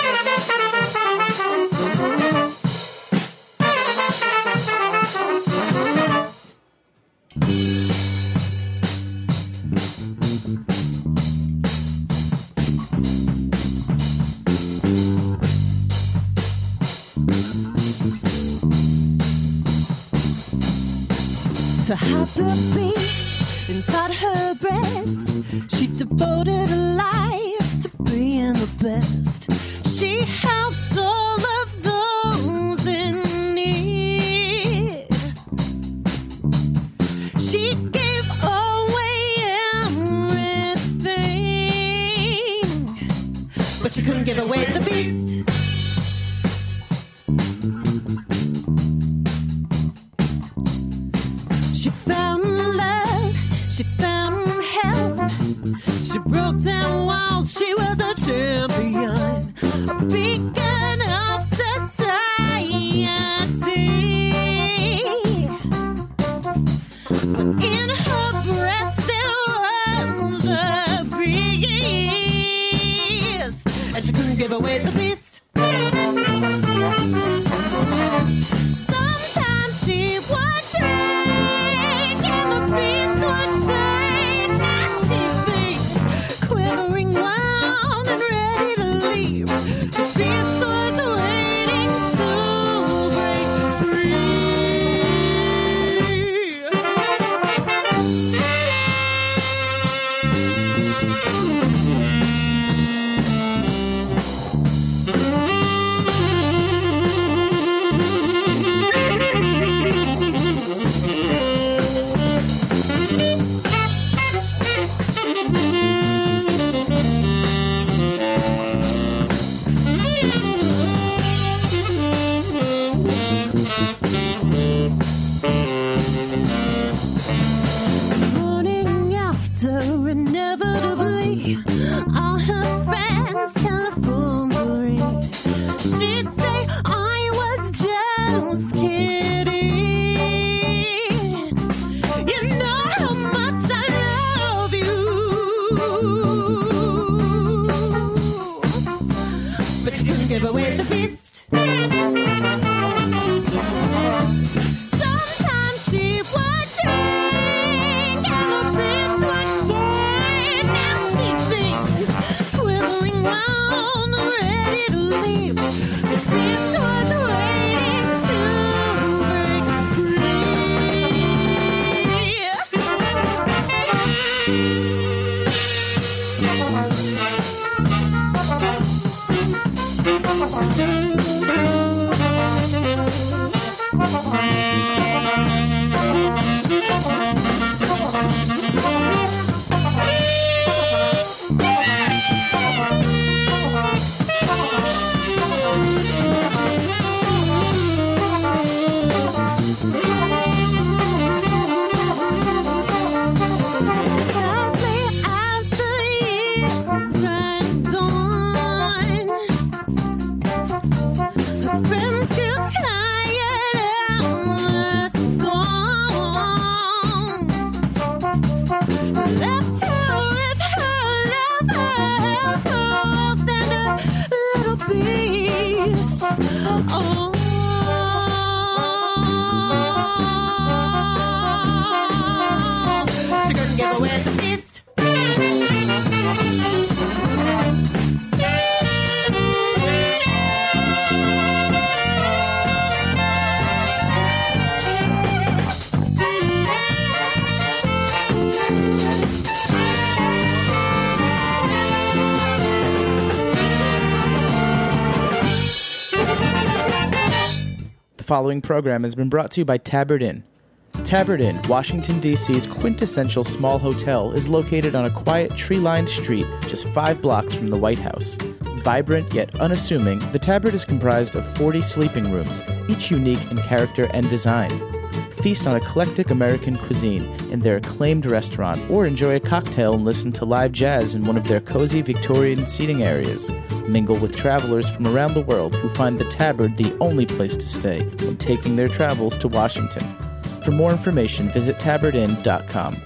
To hide the beast inside her breast, she devoted her life to being the best. She helped all of those in need. She gave away everything, but she couldn't give away the beast. She found love, she found health, she broke down walls, she was a champion, a beacon of society. But in her breast there was a beast, and she couldn't give away the beast. Sometimes she would drink, and the beast would say nasty things, quivering round and ready to leave. The beast was waiting to break morning after, inevitably, all her friends' telephones would ring. She'd say, I was just kidding. You know how much I love you. But she couldn't give away the beast. Sometimes she would drink, and the beast would say nasty things, quivering round, ready to leave. The beast was waiting to break following program has been brought to you by Tabard Inn. Tabard Inn, Washington, D C's quintessential small hotel, is located on a quiet, tree-lined street just five blocks from the White House. Vibrant yet unassuming, the Tabard is comprised of forty sleeping rooms, each unique in character and design. Feast on eclectic American cuisine in their acclaimed restaurant, or enjoy a cocktail and listen to live jazz in one of their cozy Victorian seating areas. Mingle with travelers from around the world who find the Tabard the only place to stay when taking their travels to Washington. For more information, visit tabard inn dot com.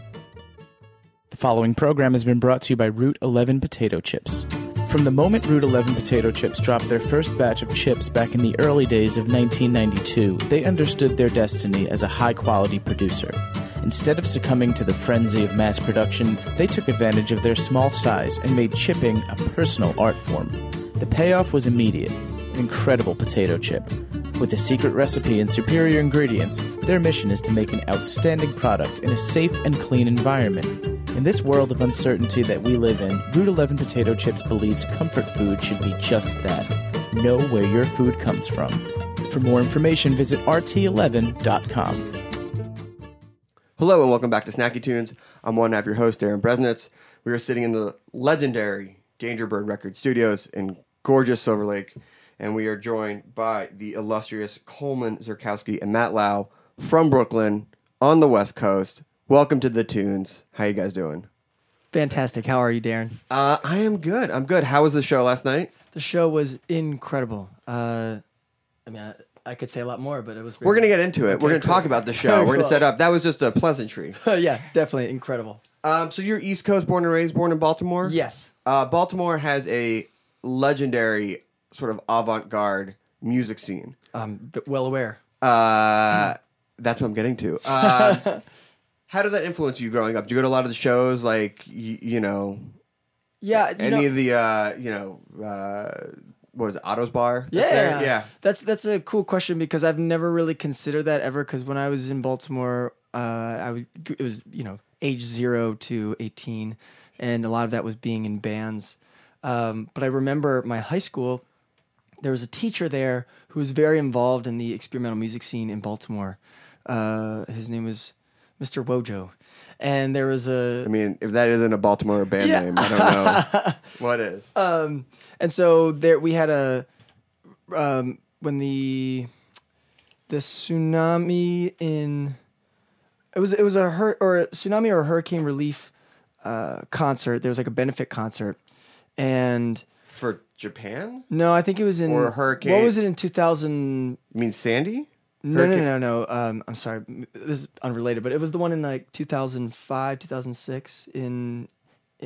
The following program has been brought to you by Route eleven Potato Chips. From the moment Route eleven Potato Chips dropped their first batch of chips back in the early days of nineteen ninety-two, they understood their destiny as a high-quality producer. Instead of succumbing to the frenzy of mass production, they took advantage of their small size and made chipping a personal art form. The payoff was immediate: an incredible potato chip. With a secret recipe and superior ingredients, their mission is to make an outstanding product in a safe and clean environment. In this world of uncertainty that we live in, Route eleven Potato Chips believes comfort food should be just that. Know where your food comes from. For more information, visit r t eleven dot com. Hello and welcome back to Snacky Tunes. I'm one half your host, Darren Bresnitz. We are sitting in the legendary Danger Bird Record Studios in gorgeous Silver Lake, and we are joined by the illustrious Coleman Zurkowski and Matt Lau from Brooklyn on the West Coast. Welcome to the Tunes. How you guys doing? Fantastic. How are you, Darren? Uh, I am good. I'm good. How was the show last night? The show was incredible. Uh, I mean, I, I could say a lot more, but it was. Very We're going to get into it. Okay, We're going to cool. talk about the show. We're going to Cool. set up. That was just a pleasantry. Yeah, definitely incredible. Um, so you're East Coast, born and raised, born in Baltimore? Yes. Uh, Baltimore has a legendary sort of avant-garde music scene. I'm b- well aware. Uh, that's what I'm getting to. Uh, how did that influence you growing up? Did you go to a lot of the shows, like, you, you know, Yeah, you any know, of the, uh, you know, uh, what is it, Otto's Bar? yeah, That's there? Yeah. That's that's a cool question because I've never really considered that ever. Because when I was in Baltimore, uh, I would, it was you know age zero to eighteen, and a lot of that was being in bands. Um, but I remember my high school. There was a teacher there who was very involved in the experimental music scene in Baltimore. Uh, his name was Mister Wojo. And there was a... I mean, if that isn't a Baltimore band Yeah. name, I don't know what is. Um, and so there we had a... Um, when the the tsunami in... It was it was a hur- or a tsunami or a hurricane relief uh, concert. There was like a benefit concert. And... For Japan? No, I think it was in... Or a hurricane? What was it in two thousand... You mean Sandy? No, no, Hurricane- no, no. Um, I'm sorry. This is unrelated, but it was the one in like two thousand five, two thousand six in uh,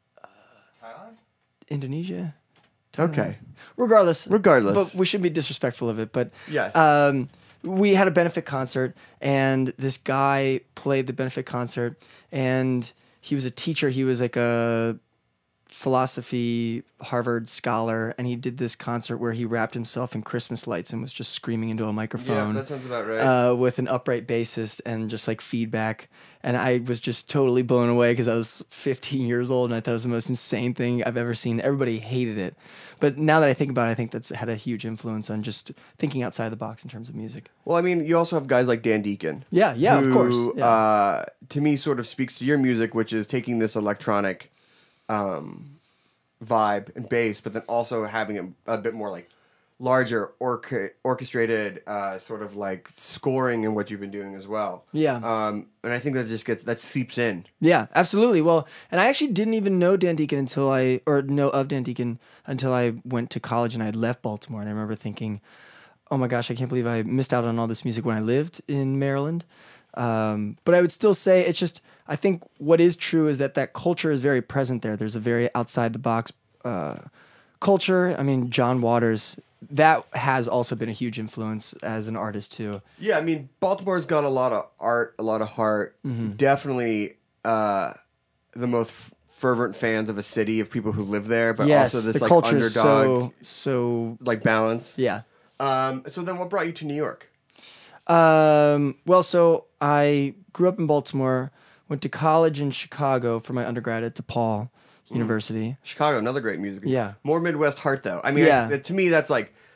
Indonesia. Okay. Regardless. Regardless. But we shouldn't be disrespectful of it. But Yes. um, we had a benefit concert, and this guy played the benefit concert, and he was a teacher. He was like a philosophy Harvard scholar, and he did this concert where he wrapped himself in Christmas lights and was just screaming into a microphone. Yeah, that sounds about right. Uh, with an upright bassist and just like feedback, and I was just totally blown away because I was fifteen years old and I thought it was the most insane thing I've ever seen. Everybody hated it, but now that I think about it, I think that's had a huge influence on just thinking outside the box in terms of music. Well, I mean, you also have guys like Dan Deacon. Yeah, yeah, of who, course, yeah. Uh, to me, sort of speaks to your music, which is taking this electronic um, vibe and bass, but then also having it a bit more like larger, orca- orchestrated, uh, sort of like scoring in what you've been doing as well. Yeah. Um, and I think that just gets that seeps in. Yeah, absolutely. Well, and I actually didn't even know Dan Deacon until I, or know of Dan Deacon until I went to college and I had left Baltimore. And I remember thinking, oh my gosh, I can't believe I missed out on all this music when I lived in Maryland. Um, but I would still say it's just, I think what is true is that that culture is very present there. There's a very outside the box uh, culture. I mean, John Waters, that has also been a huge influence as an artist too. Yeah, I mean, Baltimore's got a lot of art, a lot of heart. Mhm. Definitely uh, the most f- fervent fans of a city, of people who live there, but Yes, also this the like culture's underdog, so so like balance. Yeah. Um, so then, what brought you to New York? Um, well, so I grew up in Baltimore, went to college in Chicago for my undergrad at DePaul University. Chicago, another great music. Yeah. More Midwest heart, though. I mean, Yeah. I- to me, that's like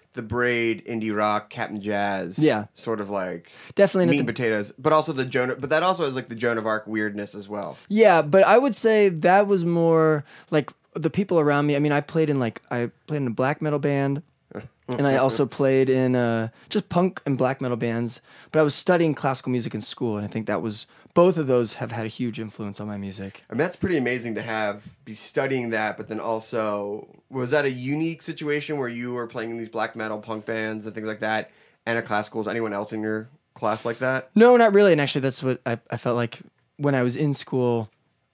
the Braid, indie rock, Captain Jazz. Yeah. Sort of like Definitely not meat the- and potatoes, but also the Joan. But that also is like the Joan of Arc weirdness as well. Yeah, but I would say that was more like the people around me. I mean, I played in like I played in a black metal band, and I also played in uh, just punk and black metal bands. But I was studying classical music in school, and I think that was both of those have had a huge influence on my music. I mean, that's pretty amazing to have be studying that, but then also was that a unique situation where you were playing in these black metal punk bands and things like that, and a classical? Was anyone else in your class like that? No, not really. And actually, that's what I, I felt like when I was in school.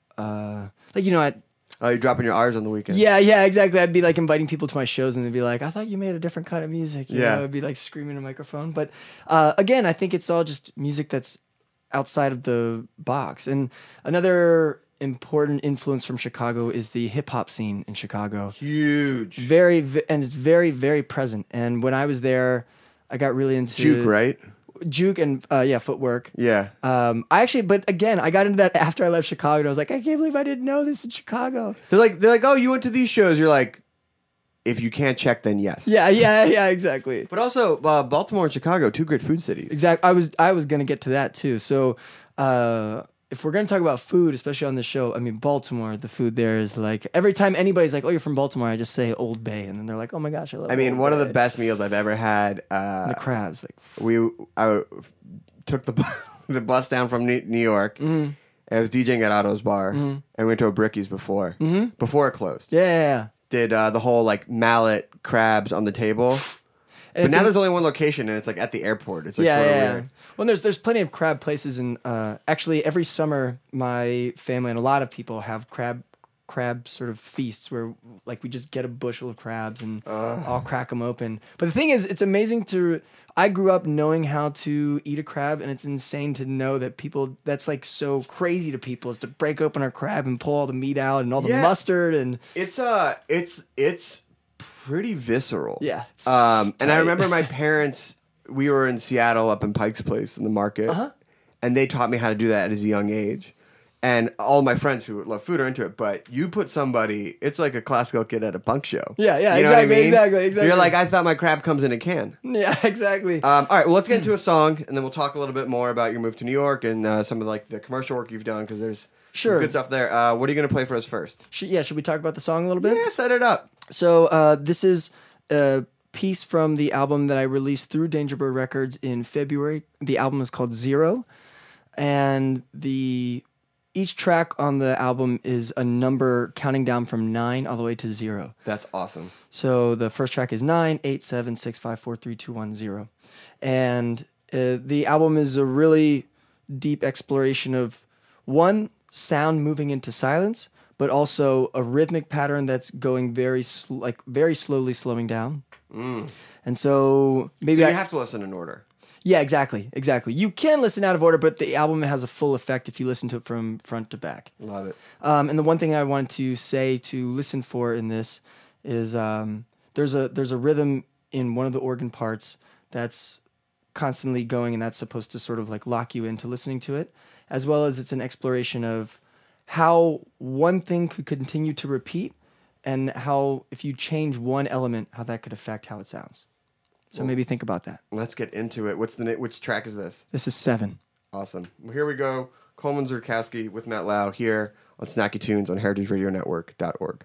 Uh, like you know, I. Oh, you're dropping your R's on the weekend. Yeah, yeah, exactly. I'd be like inviting people to my shows, and they'd be like, "I thought you made a different kind of music." You Yeah. know? I'd be like screaming in a microphone. But uh, again, I think it's all just music that's outside of the box. And another important influence from Chicago is the hip hop scene in Chicago. Huge. Very, v- and it's very, very present. And when I was there, I got really into Juke, right? Juke and uh, yeah, footwork. Yeah. Um, I actually, but again, I got into that after I left Chicago, and I was like, I can't believe I didn't know this in Chicago. They're like, they're like, oh, you went to these shows. You're like, if you can't check, then yes. Yeah, yeah, yeah, exactly. But also, uh, Baltimore and Chicago, two great food cities. Exactly. I was I was gonna get to that too. So uh, if we're gonna talk about food, especially on this show, I mean Baltimore, the food there is like every time anybody's like, "Oh, you're from Baltimore," I just say Old Bay, and then they're like, "Oh my gosh, I love." I mean, Old one of the Bay." best meals I've ever had. Uh, the crabs, like we, I took the bu- the bus down from New New York. Mhm. I was DJing at Otto's Bar, Mhm. and we went to a Bricky's before, Mhm. before it closed. Yeah, yeah, yeah. Did uh, the whole like mallet crabs on the table. And But it's now in- there's only one location, and it's like at the airport. It's like yeah, sort of yeah, yeah. weird. Well, there's there's plenty of crab places, and uh, actually every summer my family and a lot of people have crab crab sort of feasts where like we just get a bushel of crabs and I'll crack them open. But the thing is, it's amazing to. I grew up knowing how to eat a crab, and it's insane to know that people. That's like so crazy to people is to break open a crab and pull all the meat out and all the Yeah. mustard and. It's uh, it's it's pretty visceral. Yeah, it's Um, and I tight. remember my parents. We were in Seattle, up in Pike's Place in the market, Uh-huh. and they taught me how to do that at a young age. And all my friends who love food are into it. But you put somebody, it's like a classical kid at a punk show. Yeah, yeah, You know what I exactly, mean? exactly, exactly. You're like, I thought my crab comes in a can. Yeah, exactly. Um, all right, well, let's get into a song, and then we'll talk a little bit more about your move to New York and uh, some of like the commercial work you've done because there's some Sure. good stuff there. Uh, what are you going to play for us first? Should, yeah, should we talk about the song a little bit? Yeah, set it up. So uh, this is a piece from the album that I released through Danger Bird Records in February. The album is called Zero, and the each track on the album is a number counting down from nine all the way to zero. That's awesome. So the first track is nine, eight, seven, six, five, four, three, two, one, zero, and uh, the album is a really deep exploration of one sound moving into silence, but also a rhythmic pattern that's going very sl- like very slowly slowing down. Mm. And so maybe so you I have to listen in order. yeah, exactly, exactly. You can listen out of order, but the album has a full effect if you listen to it from front to back. Love it. Um, and the one thing I wanted to say to listen for in this is um, there's a there's a rhythm in one of the organ parts that's constantly going, and that's supposed to sort of like lock you into listening to it, as well as it's an exploration of how one thing could continue to repeat, and how if you change one element, how that could affect how it sounds. So Well, maybe think about that. Let's get into it. What's the na- which track is this? This is seven. Awesome. Well, here we go. Coleman Zurkowski with Matt Lau here on Snacky Tunes on heritage radio network dot org.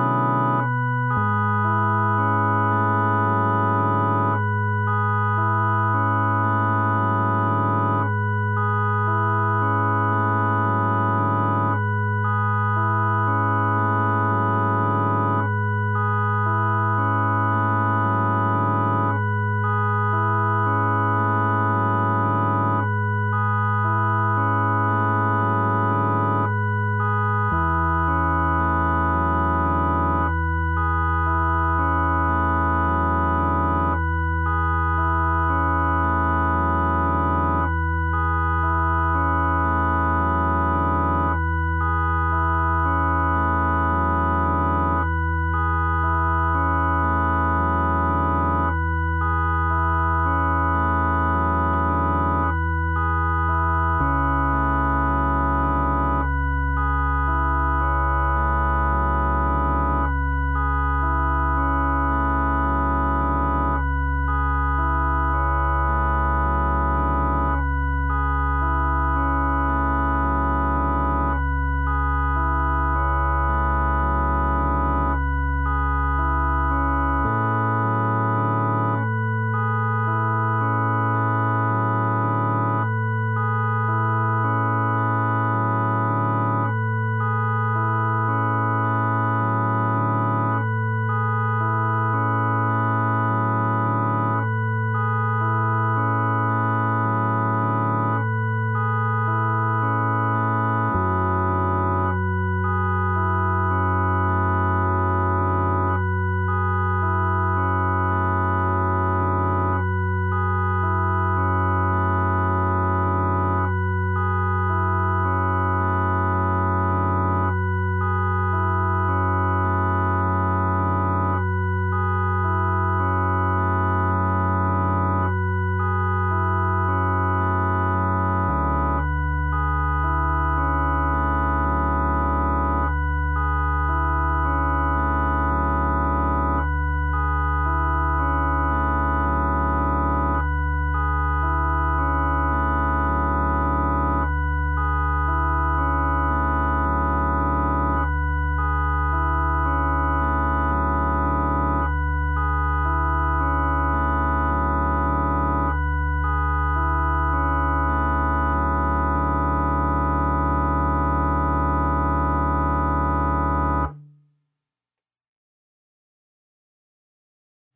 Thank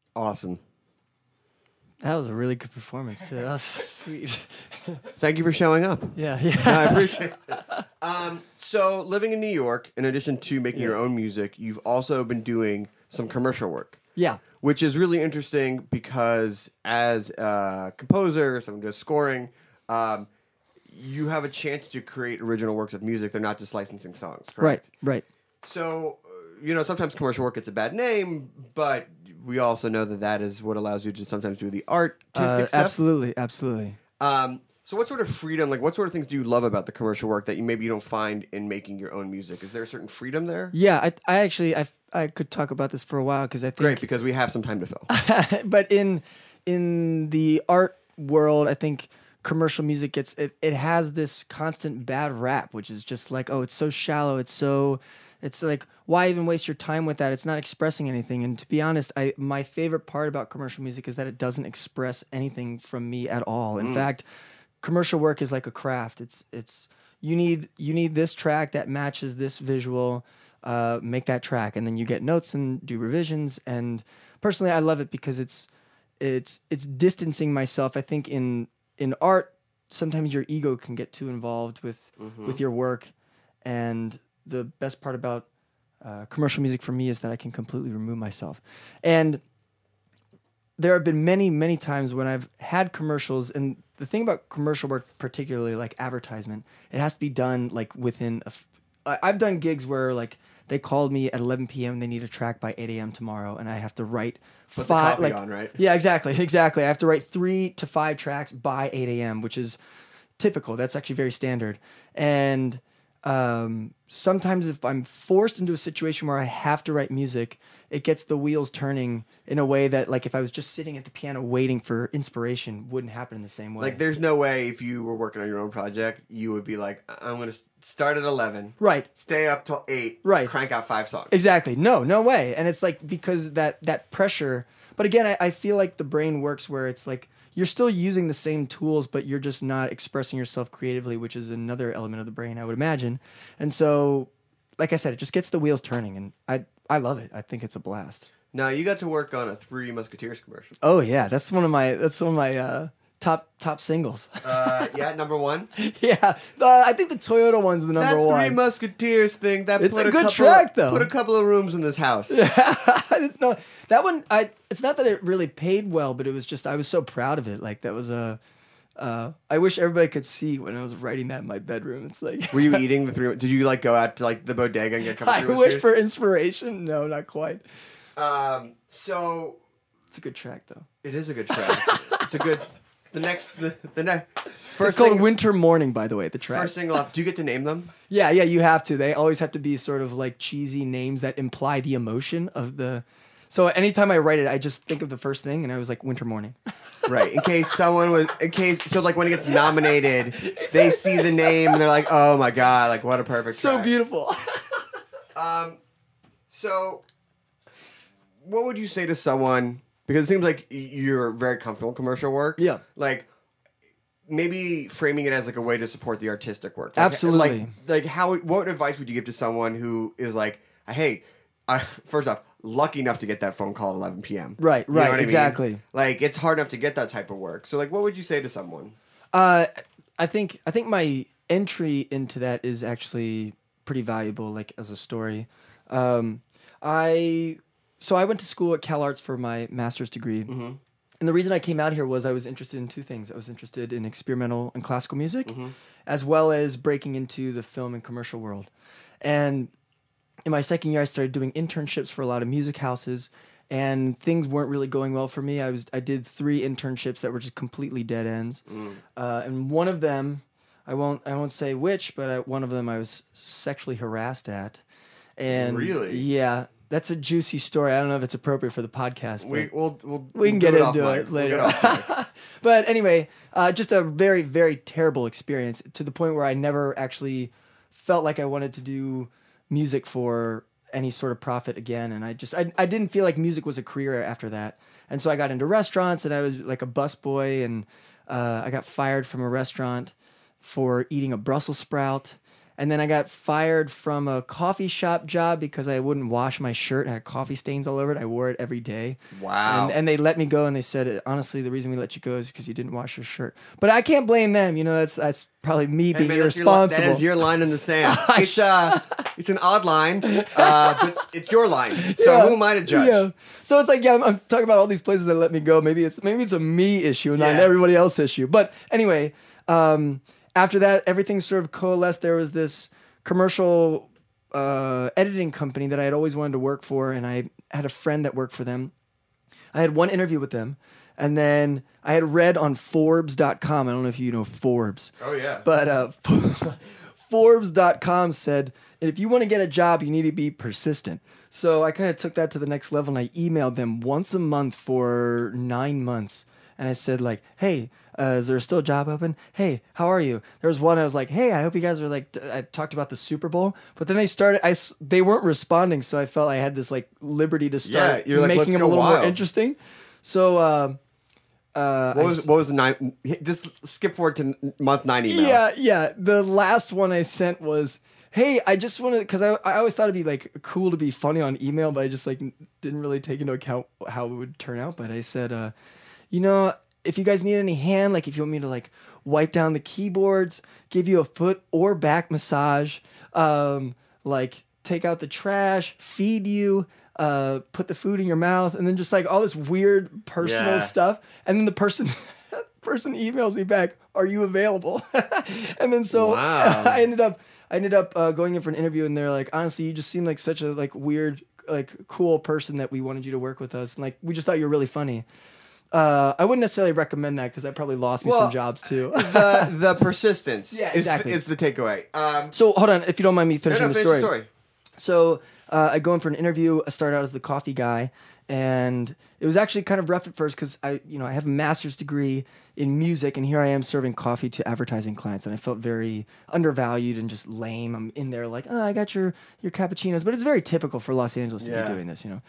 Awesome. That was a really good performance too. That was sweet. Thank you for showing up. Yeah, yeah. No, I appreciate it. Um, so, living in New York, in addition to making your own music, you've also been doing some commercial work. Yeah. Which is really interesting because as a composer, someone does scoring, um, you have a chance to create original works of music. They're not just licensing songs, correct? Right, right. So, uh, you know, sometimes commercial work gets a bad name, but we also know that that is what allows you to sometimes do the artistic Uh, stuff. absolutely, absolutely. Um, so what sort of freedom, like what sort of things do you love about the commercial work that you maybe you don't find in making your own music? Is there a certain freedom there? Yeah, I, I actually, I, I could talk about this for a while because I think. Great, because we have some time to fill. But in in the art world, I think commercial music gets it, it has this constant bad rap, which is just like, oh, it's so shallow, it's so it's like, why even waste your time with that? It's not expressing anything. And to be honest, I my favorite part about commercial music is that it doesn't express anything from me at all. In Mm. fact, commercial work is like a craft. It's it's you need you need this track that matches this visual, uh, make that track, and then you get notes and do revisions. And personally, I love it because it's it's it's distancing myself. I think in in art, sometimes your ego can get too involved with Mhm. with your work, and the best part about uh, commercial music for me is that I can completely remove myself. And there have been many, many times when I've had commercials, and the thing about commercial work, particularly like advertisement, it has to be done like within a. F- I- I've done gigs where like they called me at eleven p.m. and they need a track by eight a.m. tomorrow, and I have to write Put the five. coffee like, on, right? Yeah, exactly, exactly. I have to write three to five tracks by eight a.m., which is typical. That's actually very standard. And um, sometimes if I'm forced into a situation where I have to write music, it gets the wheels turning in a way that, like, if I was just sitting at the piano waiting for inspiration, wouldn't happen in the same way. Like, there's no way if you were working on your own project, you would be like, I'm going to start at eleven. Right. Stay up till eight. Right. Crank out five songs. Exactly. No, no way. And it's like, because that that pressure. But again, I, I feel like the brain works where it's like you're still using the same tools, but you're just not expressing yourself creatively, which is another element of the brain, I would imagine. And so, like I said, it just gets the wheels turning, and I I love it. I think it's a blast. Now, you got to work on a Three Musketeers commercial. Oh yeah, that's one of my that's one of my uh, top top singles. Uh, yeah, number one. Yeah, uh, I think the Toyota one's the number that one. Three Musketeers thing. That It's put a good couple track, of, though. Put a couple of rooms in this house. No, that one. I. It's not that it really paid well, but it was just I was so proud of it. Like that was a. Uh, I wish everybody could see when I was writing that in my bedroom. It's like. Were you eating the three? Did you like go out to like the bodega and get a couple? I Three wish Musketeers? for inspiration. No, not quite. Um. So. It's a good track though. It is a good track. It's a good. The next. The, the next. It's called Winter Morning, by the way. The track. First single off. Do you get to name them? Yeah, yeah, you have to. They always have to be sort of like cheesy names that imply the emotion of the. So anytime I write it, I just think of the first thing, and I was like Winter Morning. Right. In case someone was. In case. So like when it gets nominated, they see the name and they're like, "Oh my god! Like what a perfect." So track. beautiful. Um. So. What would you say to someone? Because it seems like you're very comfortable in commercial work. Yeah. Like. Maybe framing it as like a way to support the artistic work. Like, Absolutely. Like, like how? What advice would you give to someone who is like, "Hey, I, first off, lucky enough to get that phone call at eleven p.m. Right, You know right, what I mean? exactly. Like it's hard enough to get that type of work. So like, what would you say to someone? Uh, I think I think my entry into that is actually pretty valuable, like as a story. Um, I so I went to school at Cal Arts for my master's degree. Mm-hmm. And the reason I came out here was I was interested in two things. I was interested in experimental and classical music, Mm-hmm. as well as breaking into the film and commercial world. And in my second year, I started doing internships for a lot of music houses, and things weren't really going well for me. I was I did three internships that were just completely dead ends, Mm. uh, and one of them, I won't I won't say which, but I, one of them I was sexually harassed at. And Really? Yeah. That's a juicy story. I don't know if it's appropriate for the podcast. But We we'll, we'll we can we'll get do it off into mic. it We'll later. get off mic. But anyway, uh, just a very, very terrible experience to the point where I never actually felt like I wanted to do music for any sort of profit again. And I just, I, I didn't feel like music was a career after that. And so I got into restaurants, and I was like a busboy, and uh, I got fired from a restaurant for eating a Brussels sprout. And then I got fired from a coffee shop job because I wouldn't wash my shirt. I had coffee stains all over it. I wore it every day. Wow. And, and they let me go, and they said, honestly, the reason we let you go is because you didn't wash your shirt. But I can't blame them. You know, that's that's probably me Hey, being man, that's your li- irresponsible. that is your line in the sand. It's uh, it's an odd line, uh, but it's your line. So Yeah. who am I to judge? Yeah. So it's like, yeah, I'm, I'm talking about all these places that let me go. Maybe it's maybe it's a me issue, not an Yeah. everybody else issue. But anyway, um, after that, everything sort of coalesced. There was this commercial uh, editing company that I had always wanted to work for, and I had a friend that worked for them. I had one interview with them, and then I had read on Forbes dot com. I don't know if you know Forbes. Oh, yeah. But uh, Forbes dot com said, if you want to get a job, you need to be persistent. So I kind of took that to the next level, and I emailed them once a month for nine months. And I said, like, hey, uh, is there still a job open? Hey, how are you? There was one I was like, hey, I hope you guys are like, t- I talked about the Super Bowl. But then they started, I, s- they weren't responding. So I felt I had this like liberty to start Yeah, you're like, making let's them go a little wild. more interesting. So, uh, uh, What I was s- what was the nine? Just skip forward to n- month nine email. Yeah, yeah. The last one I sent was, hey, I just want to, because I, I always thought it'd be like cool to be funny on email, but I just like n- didn't really take into account how it would turn out. But I said, uh, you know, if you guys need any hand, like if you want me to like wipe down the keyboards, give you a foot or back massage, um, like take out the trash, feed you, uh, put the food in your mouth, and then just like all this weird personal Yeah. stuff. And then the person person emails me back, are you available? And then so Wow. I ended up I ended up uh, going in for an interview, and they're like, honestly, you just seem like such a like weird, like cool person that we wanted you to work with us, and like we just thought you were really funny. Uh, I wouldn't necessarily recommend that because that probably lost me Well, some jobs too. the the persistence Yeah, is, exactly. the, is the takeaway. Um, So hold on, if you don't mind me finishing no, no, the, finish story. the story. So uh, I go in for an interview. I start out as the coffee guy, and it was actually kind of rough at first because I, you know, I have a master's degree in music, and here I am serving coffee to advertising clients, and I felt very undervalued and just lame. I'm in there like, oh, I got your your cappuccinos, but it's very typical for Los Angeles to Yeah. be doing this, you know.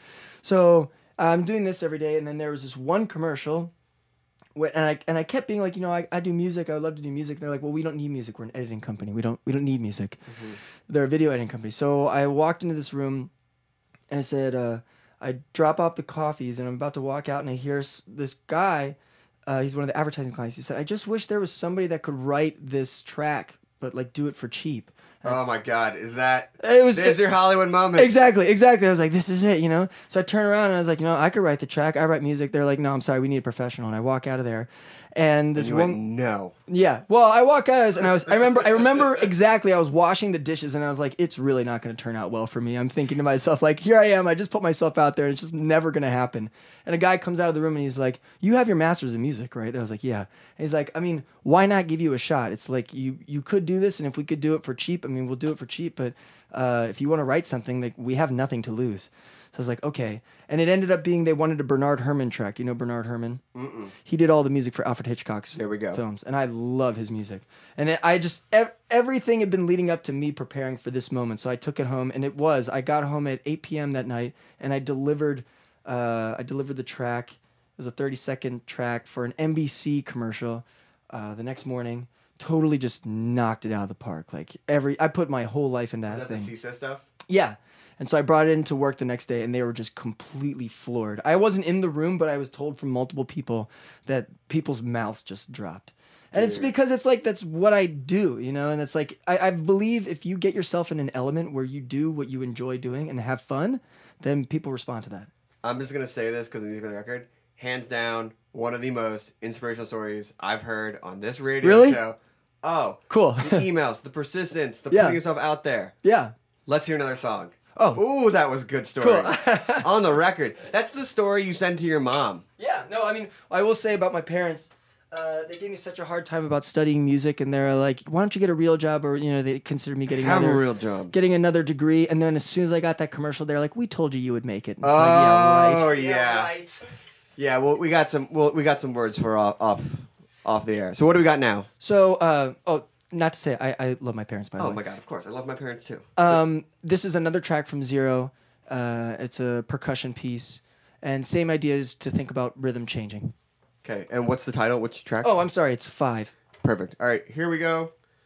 So I'm doing this every day, and then there was this one commercial. Wh- And I and I kept being like, you know, I, I do music. I would love to do music. And they're like, well, we don't need music. We're an editing company. We don't we don't need music. They're a video editing company. So I walked into this room, and I said, uh, I drop off the coffees, and I'm about to walk out, and I hear s- this guy. Uh, he's one of the advertising clients. He said, I just wish there was somebody that could write this track, but like do it for cheap. Oh my God, is that? It was- There's it- your Hollywood moment. Exactly, exactly. I was like, this is it, you know? So I turn around and I was like, you know, I could write the track. I write music. They're like, no, I'm sorry, we need a professional. And I walk out of there. And this you one went, no. Yeah. Well, I walk out and I was I remember I remember exactly I was washing the dishes and I was like, it's really not gonna turn out well for me. I'm thinking to myself, like, here I am, I just put myself out there and it's just never gonna happen. And a guy comes out of the room and he's like, you have your master's in music, right? And I was like, yeah. And he's like, I mean, why not give you a shot? It's like you you could do this, and if we could do it for cheap, I mean, we'll do it for cheap, but uh, if you want to write something, like we have nothing to lose. So I was like, okay. And it ended up being they wanted a Bernard Herrmann track. You know Bernard Herrmann? Mm-mm. He did all the music for Alfred Hitchcock's There we go. films, and I love his music. And it, I just ev- everything had been leading up to me preparing for this moment. So I took it home, and it was. I got home at eight p.m. that night, and I delivered. Uh, I delivered the track. It was a thirty second track for an N B C commercial. Uh, the next morning, totally just knocked it out of the park. Like every, I put my whole life into that, Is that thing. the C I S A stuff? Yeah. And so I brought it into work the next day, and they were just completely floored. I wasn't in the room, but I was told from multiple people that people's mouths just dropped. And it's because it's like, that's what I do, you know? And it's like, I, I believe if you get yourself in an element where you do what you enjoy doing and have fun, then people respond to that. I'm just gonna say this because it needs to be on the record. Hands down, one of the most inspirational stories I've heard on this radio Really? show. Oh, cool. The emails, the persistence, the Yeah. putting yourself out there. Yeah. Let's hear another song. Oh. Ooh, that was a good story. On the record. That's the story you send to your mom. Yeah, no, I mean, I will say about my parents, uh, they gave me such a hard time about studying music, and they're like, why don't you get a real job? Or, you know, they considered me getting Have a another, real job. getting another degree. And then as soon as I got that commercial, they're like, we told you you would make it. And it's Oh, like, yeah, right. yeah. right. Yeah, well, we got some. Well, we got some words for off, off, off the air. So what do we got now? So, uh, oh, not to say, I, I love my parents, by the Oh way. my God, of course, I love my parents too. Um, this is another track from Zero. Uh, it's a percussion piece. And same idea is to think about rhythm changing. Okay, and what's the title? Which track? Oh, I'm sorry, it's five. Perfect. All right, here we go.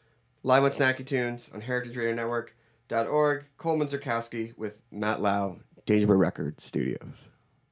Live on Snacky Tunes on heritage radio network dot org. Coleman Zerkowski with Matt Lau, Dangerbird Records Studios.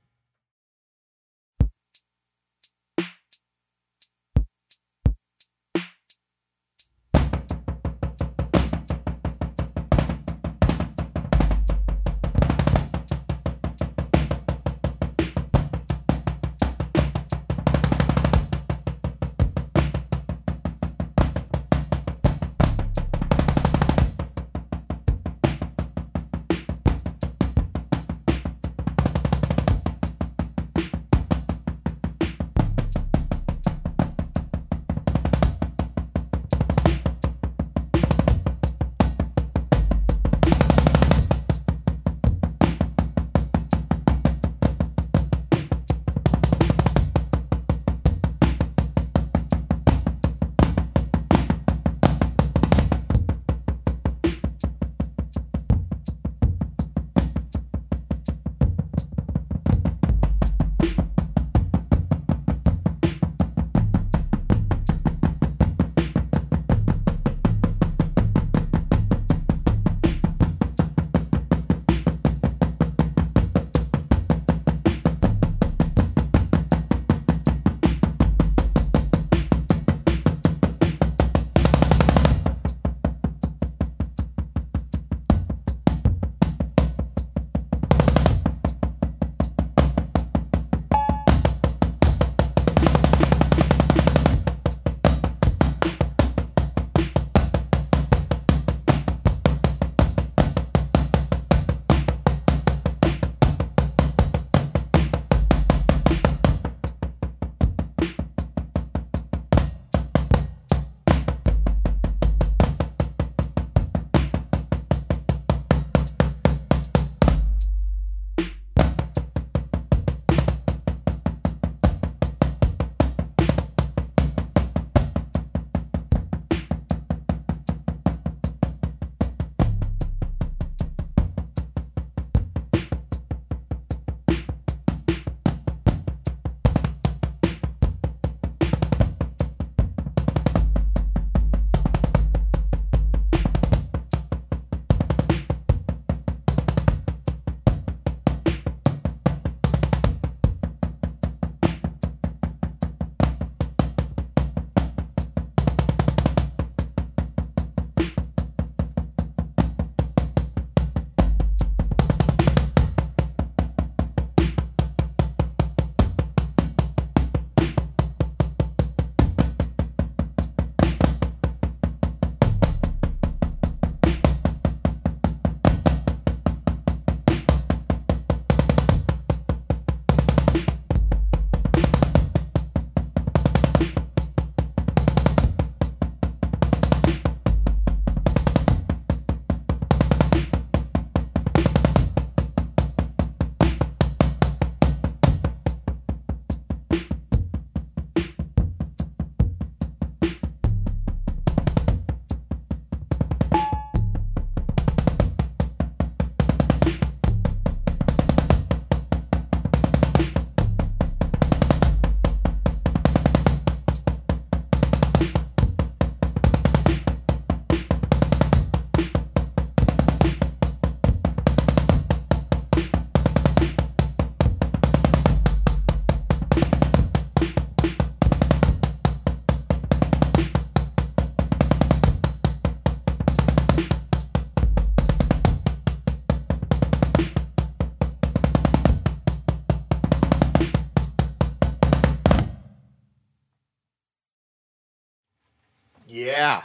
Yeah.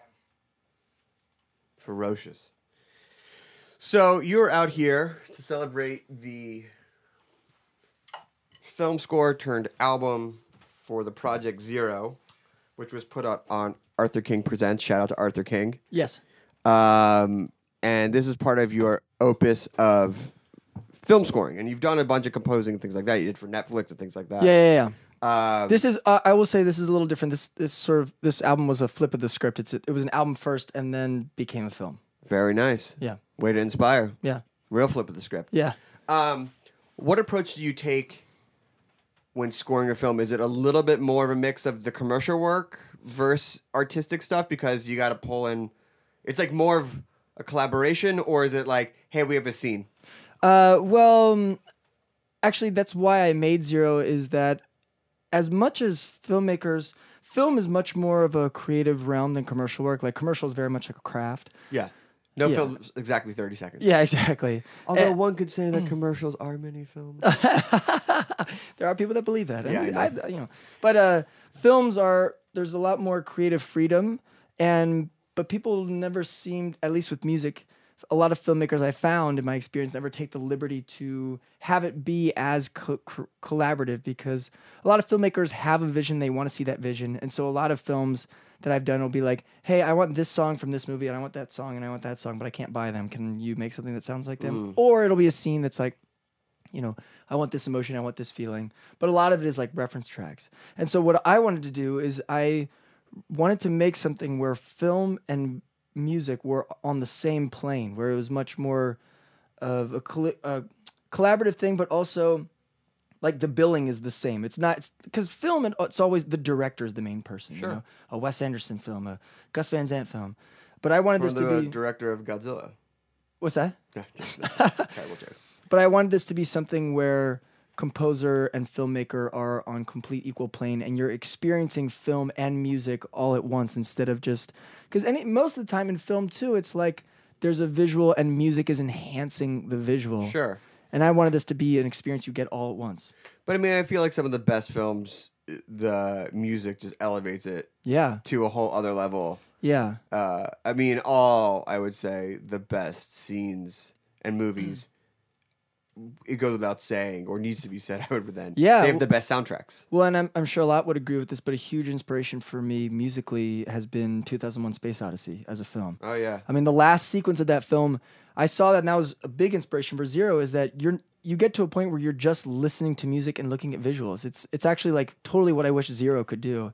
Ferocious. So you're out here to celebrate the film score turned album for the Project Zero, which was put out on Arthur King Presents. Shout out to Arthur King. Yes. Um, and this is part of your opus of film scoring. And you've done a bunch of composing and things like that. You did for Netflix and things like that. Yeah, yeah, yeah. Um, this is, uh, I will say, this is a little different. This, this sort of, this album was a flip of the script. It's, a, it was an album first, and then became a film. Very nice. Yeah. Way to inspire. Yeah. Real flip of the script. Yeah. Um, what approach do you take when scoring a film? Is it a little bit more of a mix of the commercial work versus artistic stuff because you got to pull in? It's like more of a collaboration, or is it like, hey, we have a scene? Uh, well, um, actually, that's why I made Zero. Is that as much as filmmakers, film is much more of a creative realm than commercial work. Like commercial is very much like a craft. Yeah. No Yeah. film is exactly thirty seconds. Yeah, exactly. Although Eh, one could say that commercials are mini films. there are people that believe that. Yeah, And I I, you know, but uh, films are there's a lot more creative freedom, and but people never seemed, at least with music, a lot of filmmakers I found in my experience never take the liberty to have it be as co- co- collaborative, because a lot of filmmakers have a vision, they want to see that vision, and so a lot of films that I've done will be like, hey, I want this song from this movie, and I want that song, and I want that song, but I can't buy them. Can you make something that sounds like them? Mm. Or it'll be a scene that's like, you know, I want this emotion, I want this feeling. But a lot of it is like reference tracks. And so what I wanted to do is I wanted to make something where film and music were on the same plane, where it was much more of a, coll- a collaborative thing, but also like the billing is the same. It's not, because film, and it's always the director is the main person. Sure. You know? A Wes Anderson film, a Gus Van Sant film. But I wanted Or this the to be. director of Godzilla. What's that? Terrible joke. But I wanted this to be something where composer and filmmaker are on complete equal plane, and you're experiencing film and music all at once instead of just because any most of the time in film too, it's like there's a visual and music is enhancing the visual. Sure. And I wanted this to be an experience you get all at once. But I mean, I feel like some of the best films, the music just elevates it Yeah. to a whole other level. Yeah. Uh, I mean, all, I would say, the best scenes and movies, it goes without saying, or needs to be said, I would then. Yeah. They have the best soundtracks. Well, and I'm, I'm sure a lot would agree with this, but a huge inspiration for me musically has been two thousand one Space Odyssey as a film. Oh, yeah. I mean, the last sequence of that film, I saw that, and that was a big inspiration for Zero, is that you're you get to a point where you're just listening to music and looking at visuals. It's it's actually like totally what I wish Zero could do.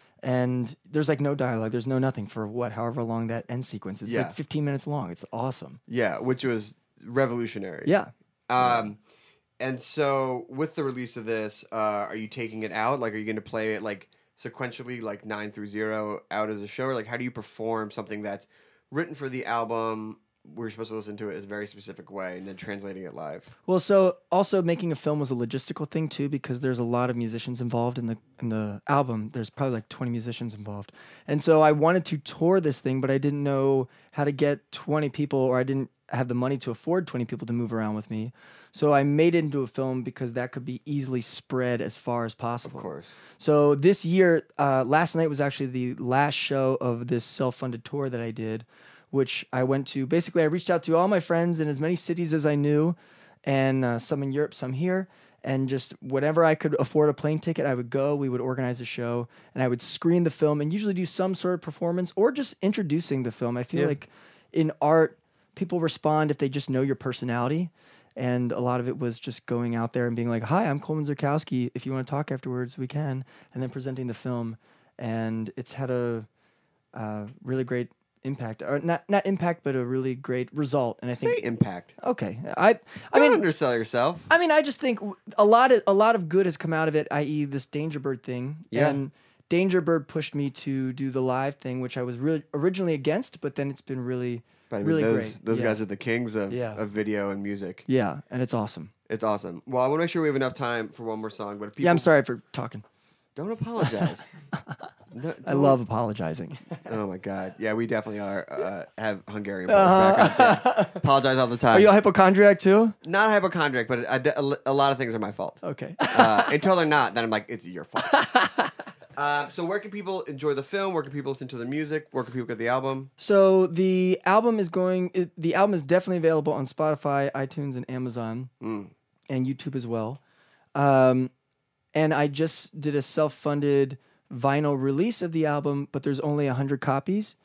And there's like no dialogue, there's no nothing for what, however long that end sequence is. It's Yeah. like fifteen minutes long. It's awesome. Yeah, which was revolutionary. Yeah. Um, and so with the release of this, uh, are you taking it out? Like, are you going to play it like sequentially, like nine through zero out as a show? Or like, how do you perform something that's written for the album? We're supposed to listen to it in a very specific way, and then translating it live. Well, so also making a film was a logistical thing too, because there's a lot of musicians involved in the in the album. There's probably like twenty musicians involved, and so I wanted to tour this thing, but I didn't know how to get twenty people, or I didn't have the money to afford twenty people to move around with me. So I made it into a film because that could be easily spread as far as possible. Of course. So this year, uh, last night was actually the last show of this self-funded tour that I did, which I went to. Basically, I reached out to all my friends in as many cities as I knew, and uh, some in Europe, some here, and just whenever I could afford a plane ticket, I would go. We would organize a show, and I would screen the film and usually do some sort of performance or just introducing the film. I feel Yeah. like in art, people respond if they just know your personality. And a lot of it was just going out there and being like, hi, I'm Coleman Zurkowski. If you want to talk afterwards, we can. And then presenting the film. And it's had a uh, really great impact. Or not not impact, but a really great result. And I think Say impact. Okay. I I Don't mean undersell yourself. I mean, I just think w- a lot of a lot of good has come out of it, that is this Danger Bird thing. Yeah. And Danger Bird pushed me to do the live thing, which I was really originally against, but then it's been really But I mean, really those, great. Those Yeah. guys are the kings of, Yeah. of video and music. Yeah, and it's awesome. It's awesome. Well, I want to make sure we have enough time for one more song. But if people Yeah, I'm sorry for talking. Don't apologize. No, I don't- love apologizing. Oh my god. Yeah, we definitely are. Uh, have Hungarian Uh-huh. background too. Apologize all the time. Are you a hypochondriac too? Not hypochondriac, but I, a, a lot of things are my fault. Okay. Uh, until they're not, then I'm like, it's your fault. uh, so where can people enjoy the film? Where can people listen to the music? Where can people get the album? So the album is going. It, the album is definitely available on Spotify, iTunes, and Amazon, Mm. and YouTube as well. Um, and I just did a self-funded vinyl release of the album, but there's only a hundred copies,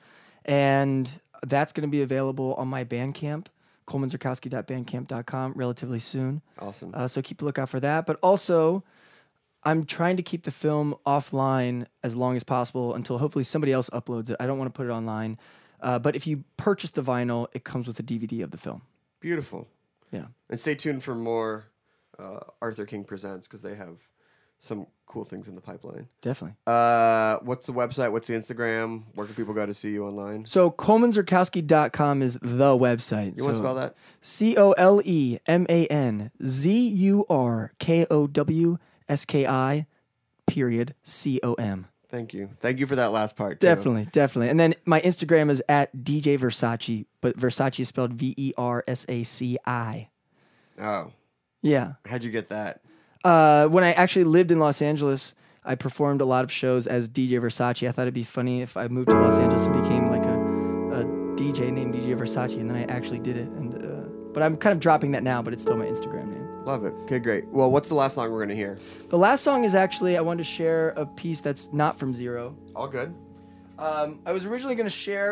and that's going to be available on my Bandcamp, coleman zurkowski dot bandcamp dot com, relatively soon. Awesome. Uh, so keep a lookout for that. But also, I'm trying to keep the film offline as long as possible until hopefully somebody else uploads it. I don't want to put it online. Uh, but if you purchase the vinyl, it comes with a D V D of the film. Beautiful. Yeah. And stay tuned for more uh, Arthur King Presents because they have some cool things in the pipeline. Definitely. Uh, what's the website? What's the Instagram? Where can people go to see you online? So coleman zurkowski dot com is the website. You want to So spell that? C O L E M A N Z U R K O W S K I period C O M. Thank you. Thank you for that last part, too. Definitely, definitely. And then my Instagram is at D J Versace, but Versace is spelled V E R S A C I. Oh. Yeah. How'd you get that? Uh, when I actually lived in Los Angeles, I performed a lot of shows as D J Versace. I thought it'd be funny if I moved to Los Angeles and became like a, a D J named D J Versace, and then I actually did it. And uh, but I'm kind of dropping that now, but it's still my Instagram name. Love it. Okay, great. Well, what's the last song we're going to hear? The last song is actually, I wanted to share a piece that's not from Zero. All good. Um, I was originally going to share...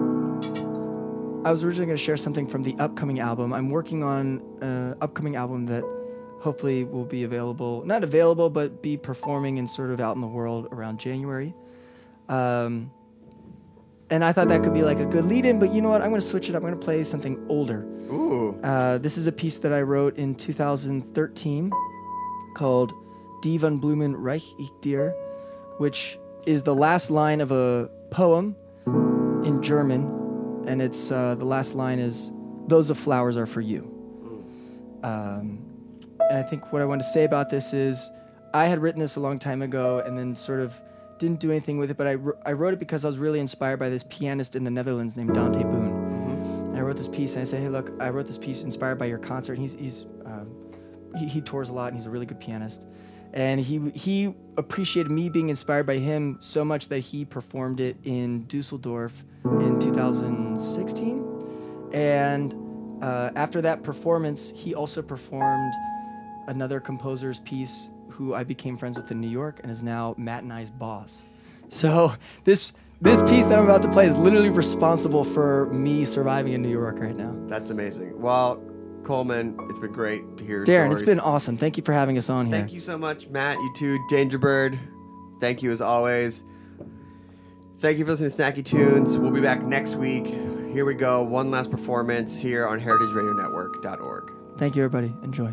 I was originally going to share something from the upcoming album. I'm working on an upcoming album that hopefully will be available, not available, but be performing and sort of out in the world around January. Um, and I thought that could be like a good lead-in, but you know what? I'm going to switch it up. I'm going to play something older. Ooh. Uh, this is a piece that I wrote in two thousand thirteen called Die van Blumen reich ich dir, which is the last line of a poem in German. And it's uh, the last line is, "Those of flowers are for you." Um, and I think what I want to say about this is, I had written this a long time ago, and then sort of didn't do anything with it. But I, I wrote it because I was really inspired by this pianist in the Netherlands named Dante Boone. Mm-hmm. And I wrote this piece, and I said, "Hey, look, I wrote this piece inspired by your concert." And he's he's um, he, he tours a lot, and he's a really good pianist. And he he appreciated me being inspired by him so much that he performed it in Dusseldorf in two thousand sixteen. And uh, after that performance, he also performed another composer's piece who I became friends with in New York and is now Matt and I's boss. So this this piece that I'm about to play is literally responsible for me surviving in New York right now. That's amazing. Well, Coleman, it's been great to hear your Darren, stories. it's been awesome. Thank you for having us on here. Thank you so much, Matt. You too, Dangerbird. Thank you as always. Thank you for listening to Snacky Tunes. We'll be back next week. Here we go. One last performance here on heritage radio network dot org. Thank you, everybody. Enjoy.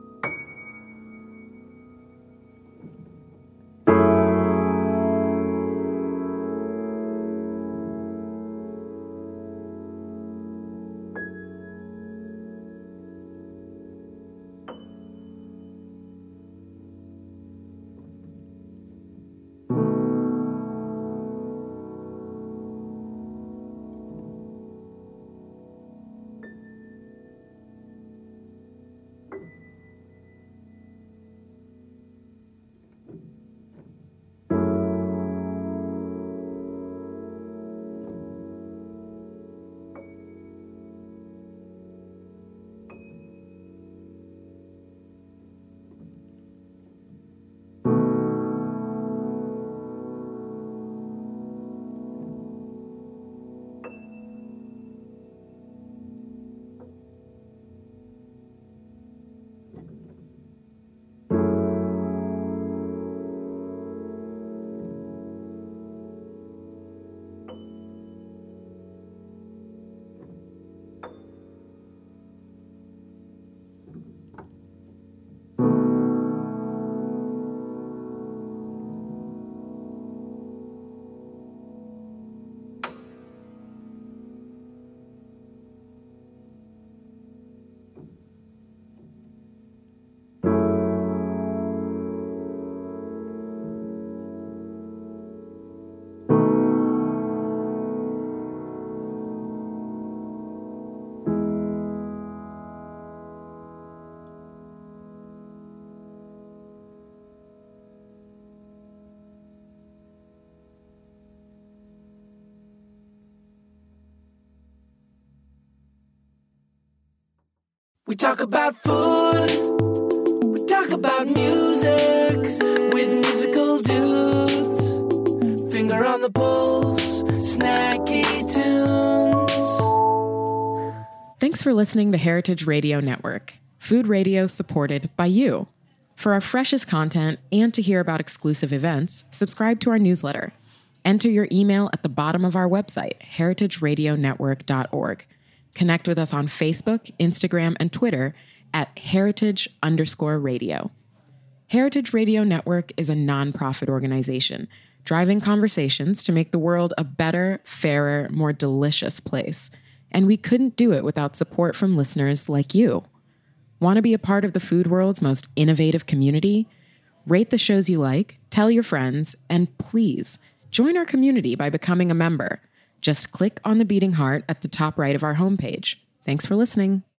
We talk about food, we talk about music with musical dudes. Finger on the pulse, snacky tunes. Thanks for listening to Heritage Radio Network, food radio supported by you. For our freshest content and to hear about exclusive events, subscribe to our newsletter. Enter your email at the bottom of our website, heritage radio network dot org. Connect with us on Facebook, Instagram, and Twitter at heritage underscore radio. Heritage Radio Network is a nonprofit organization driving conversations to make the world a better, fairer, more delicious place. And we couldn't do it without support from listeners like you. Want to be a part of the food world's most innovative community? Rate the shows you like, tell your friends, and please join our community by becoming a member. Just click on the beating heart at the top right of our homepage. Thanks for listening.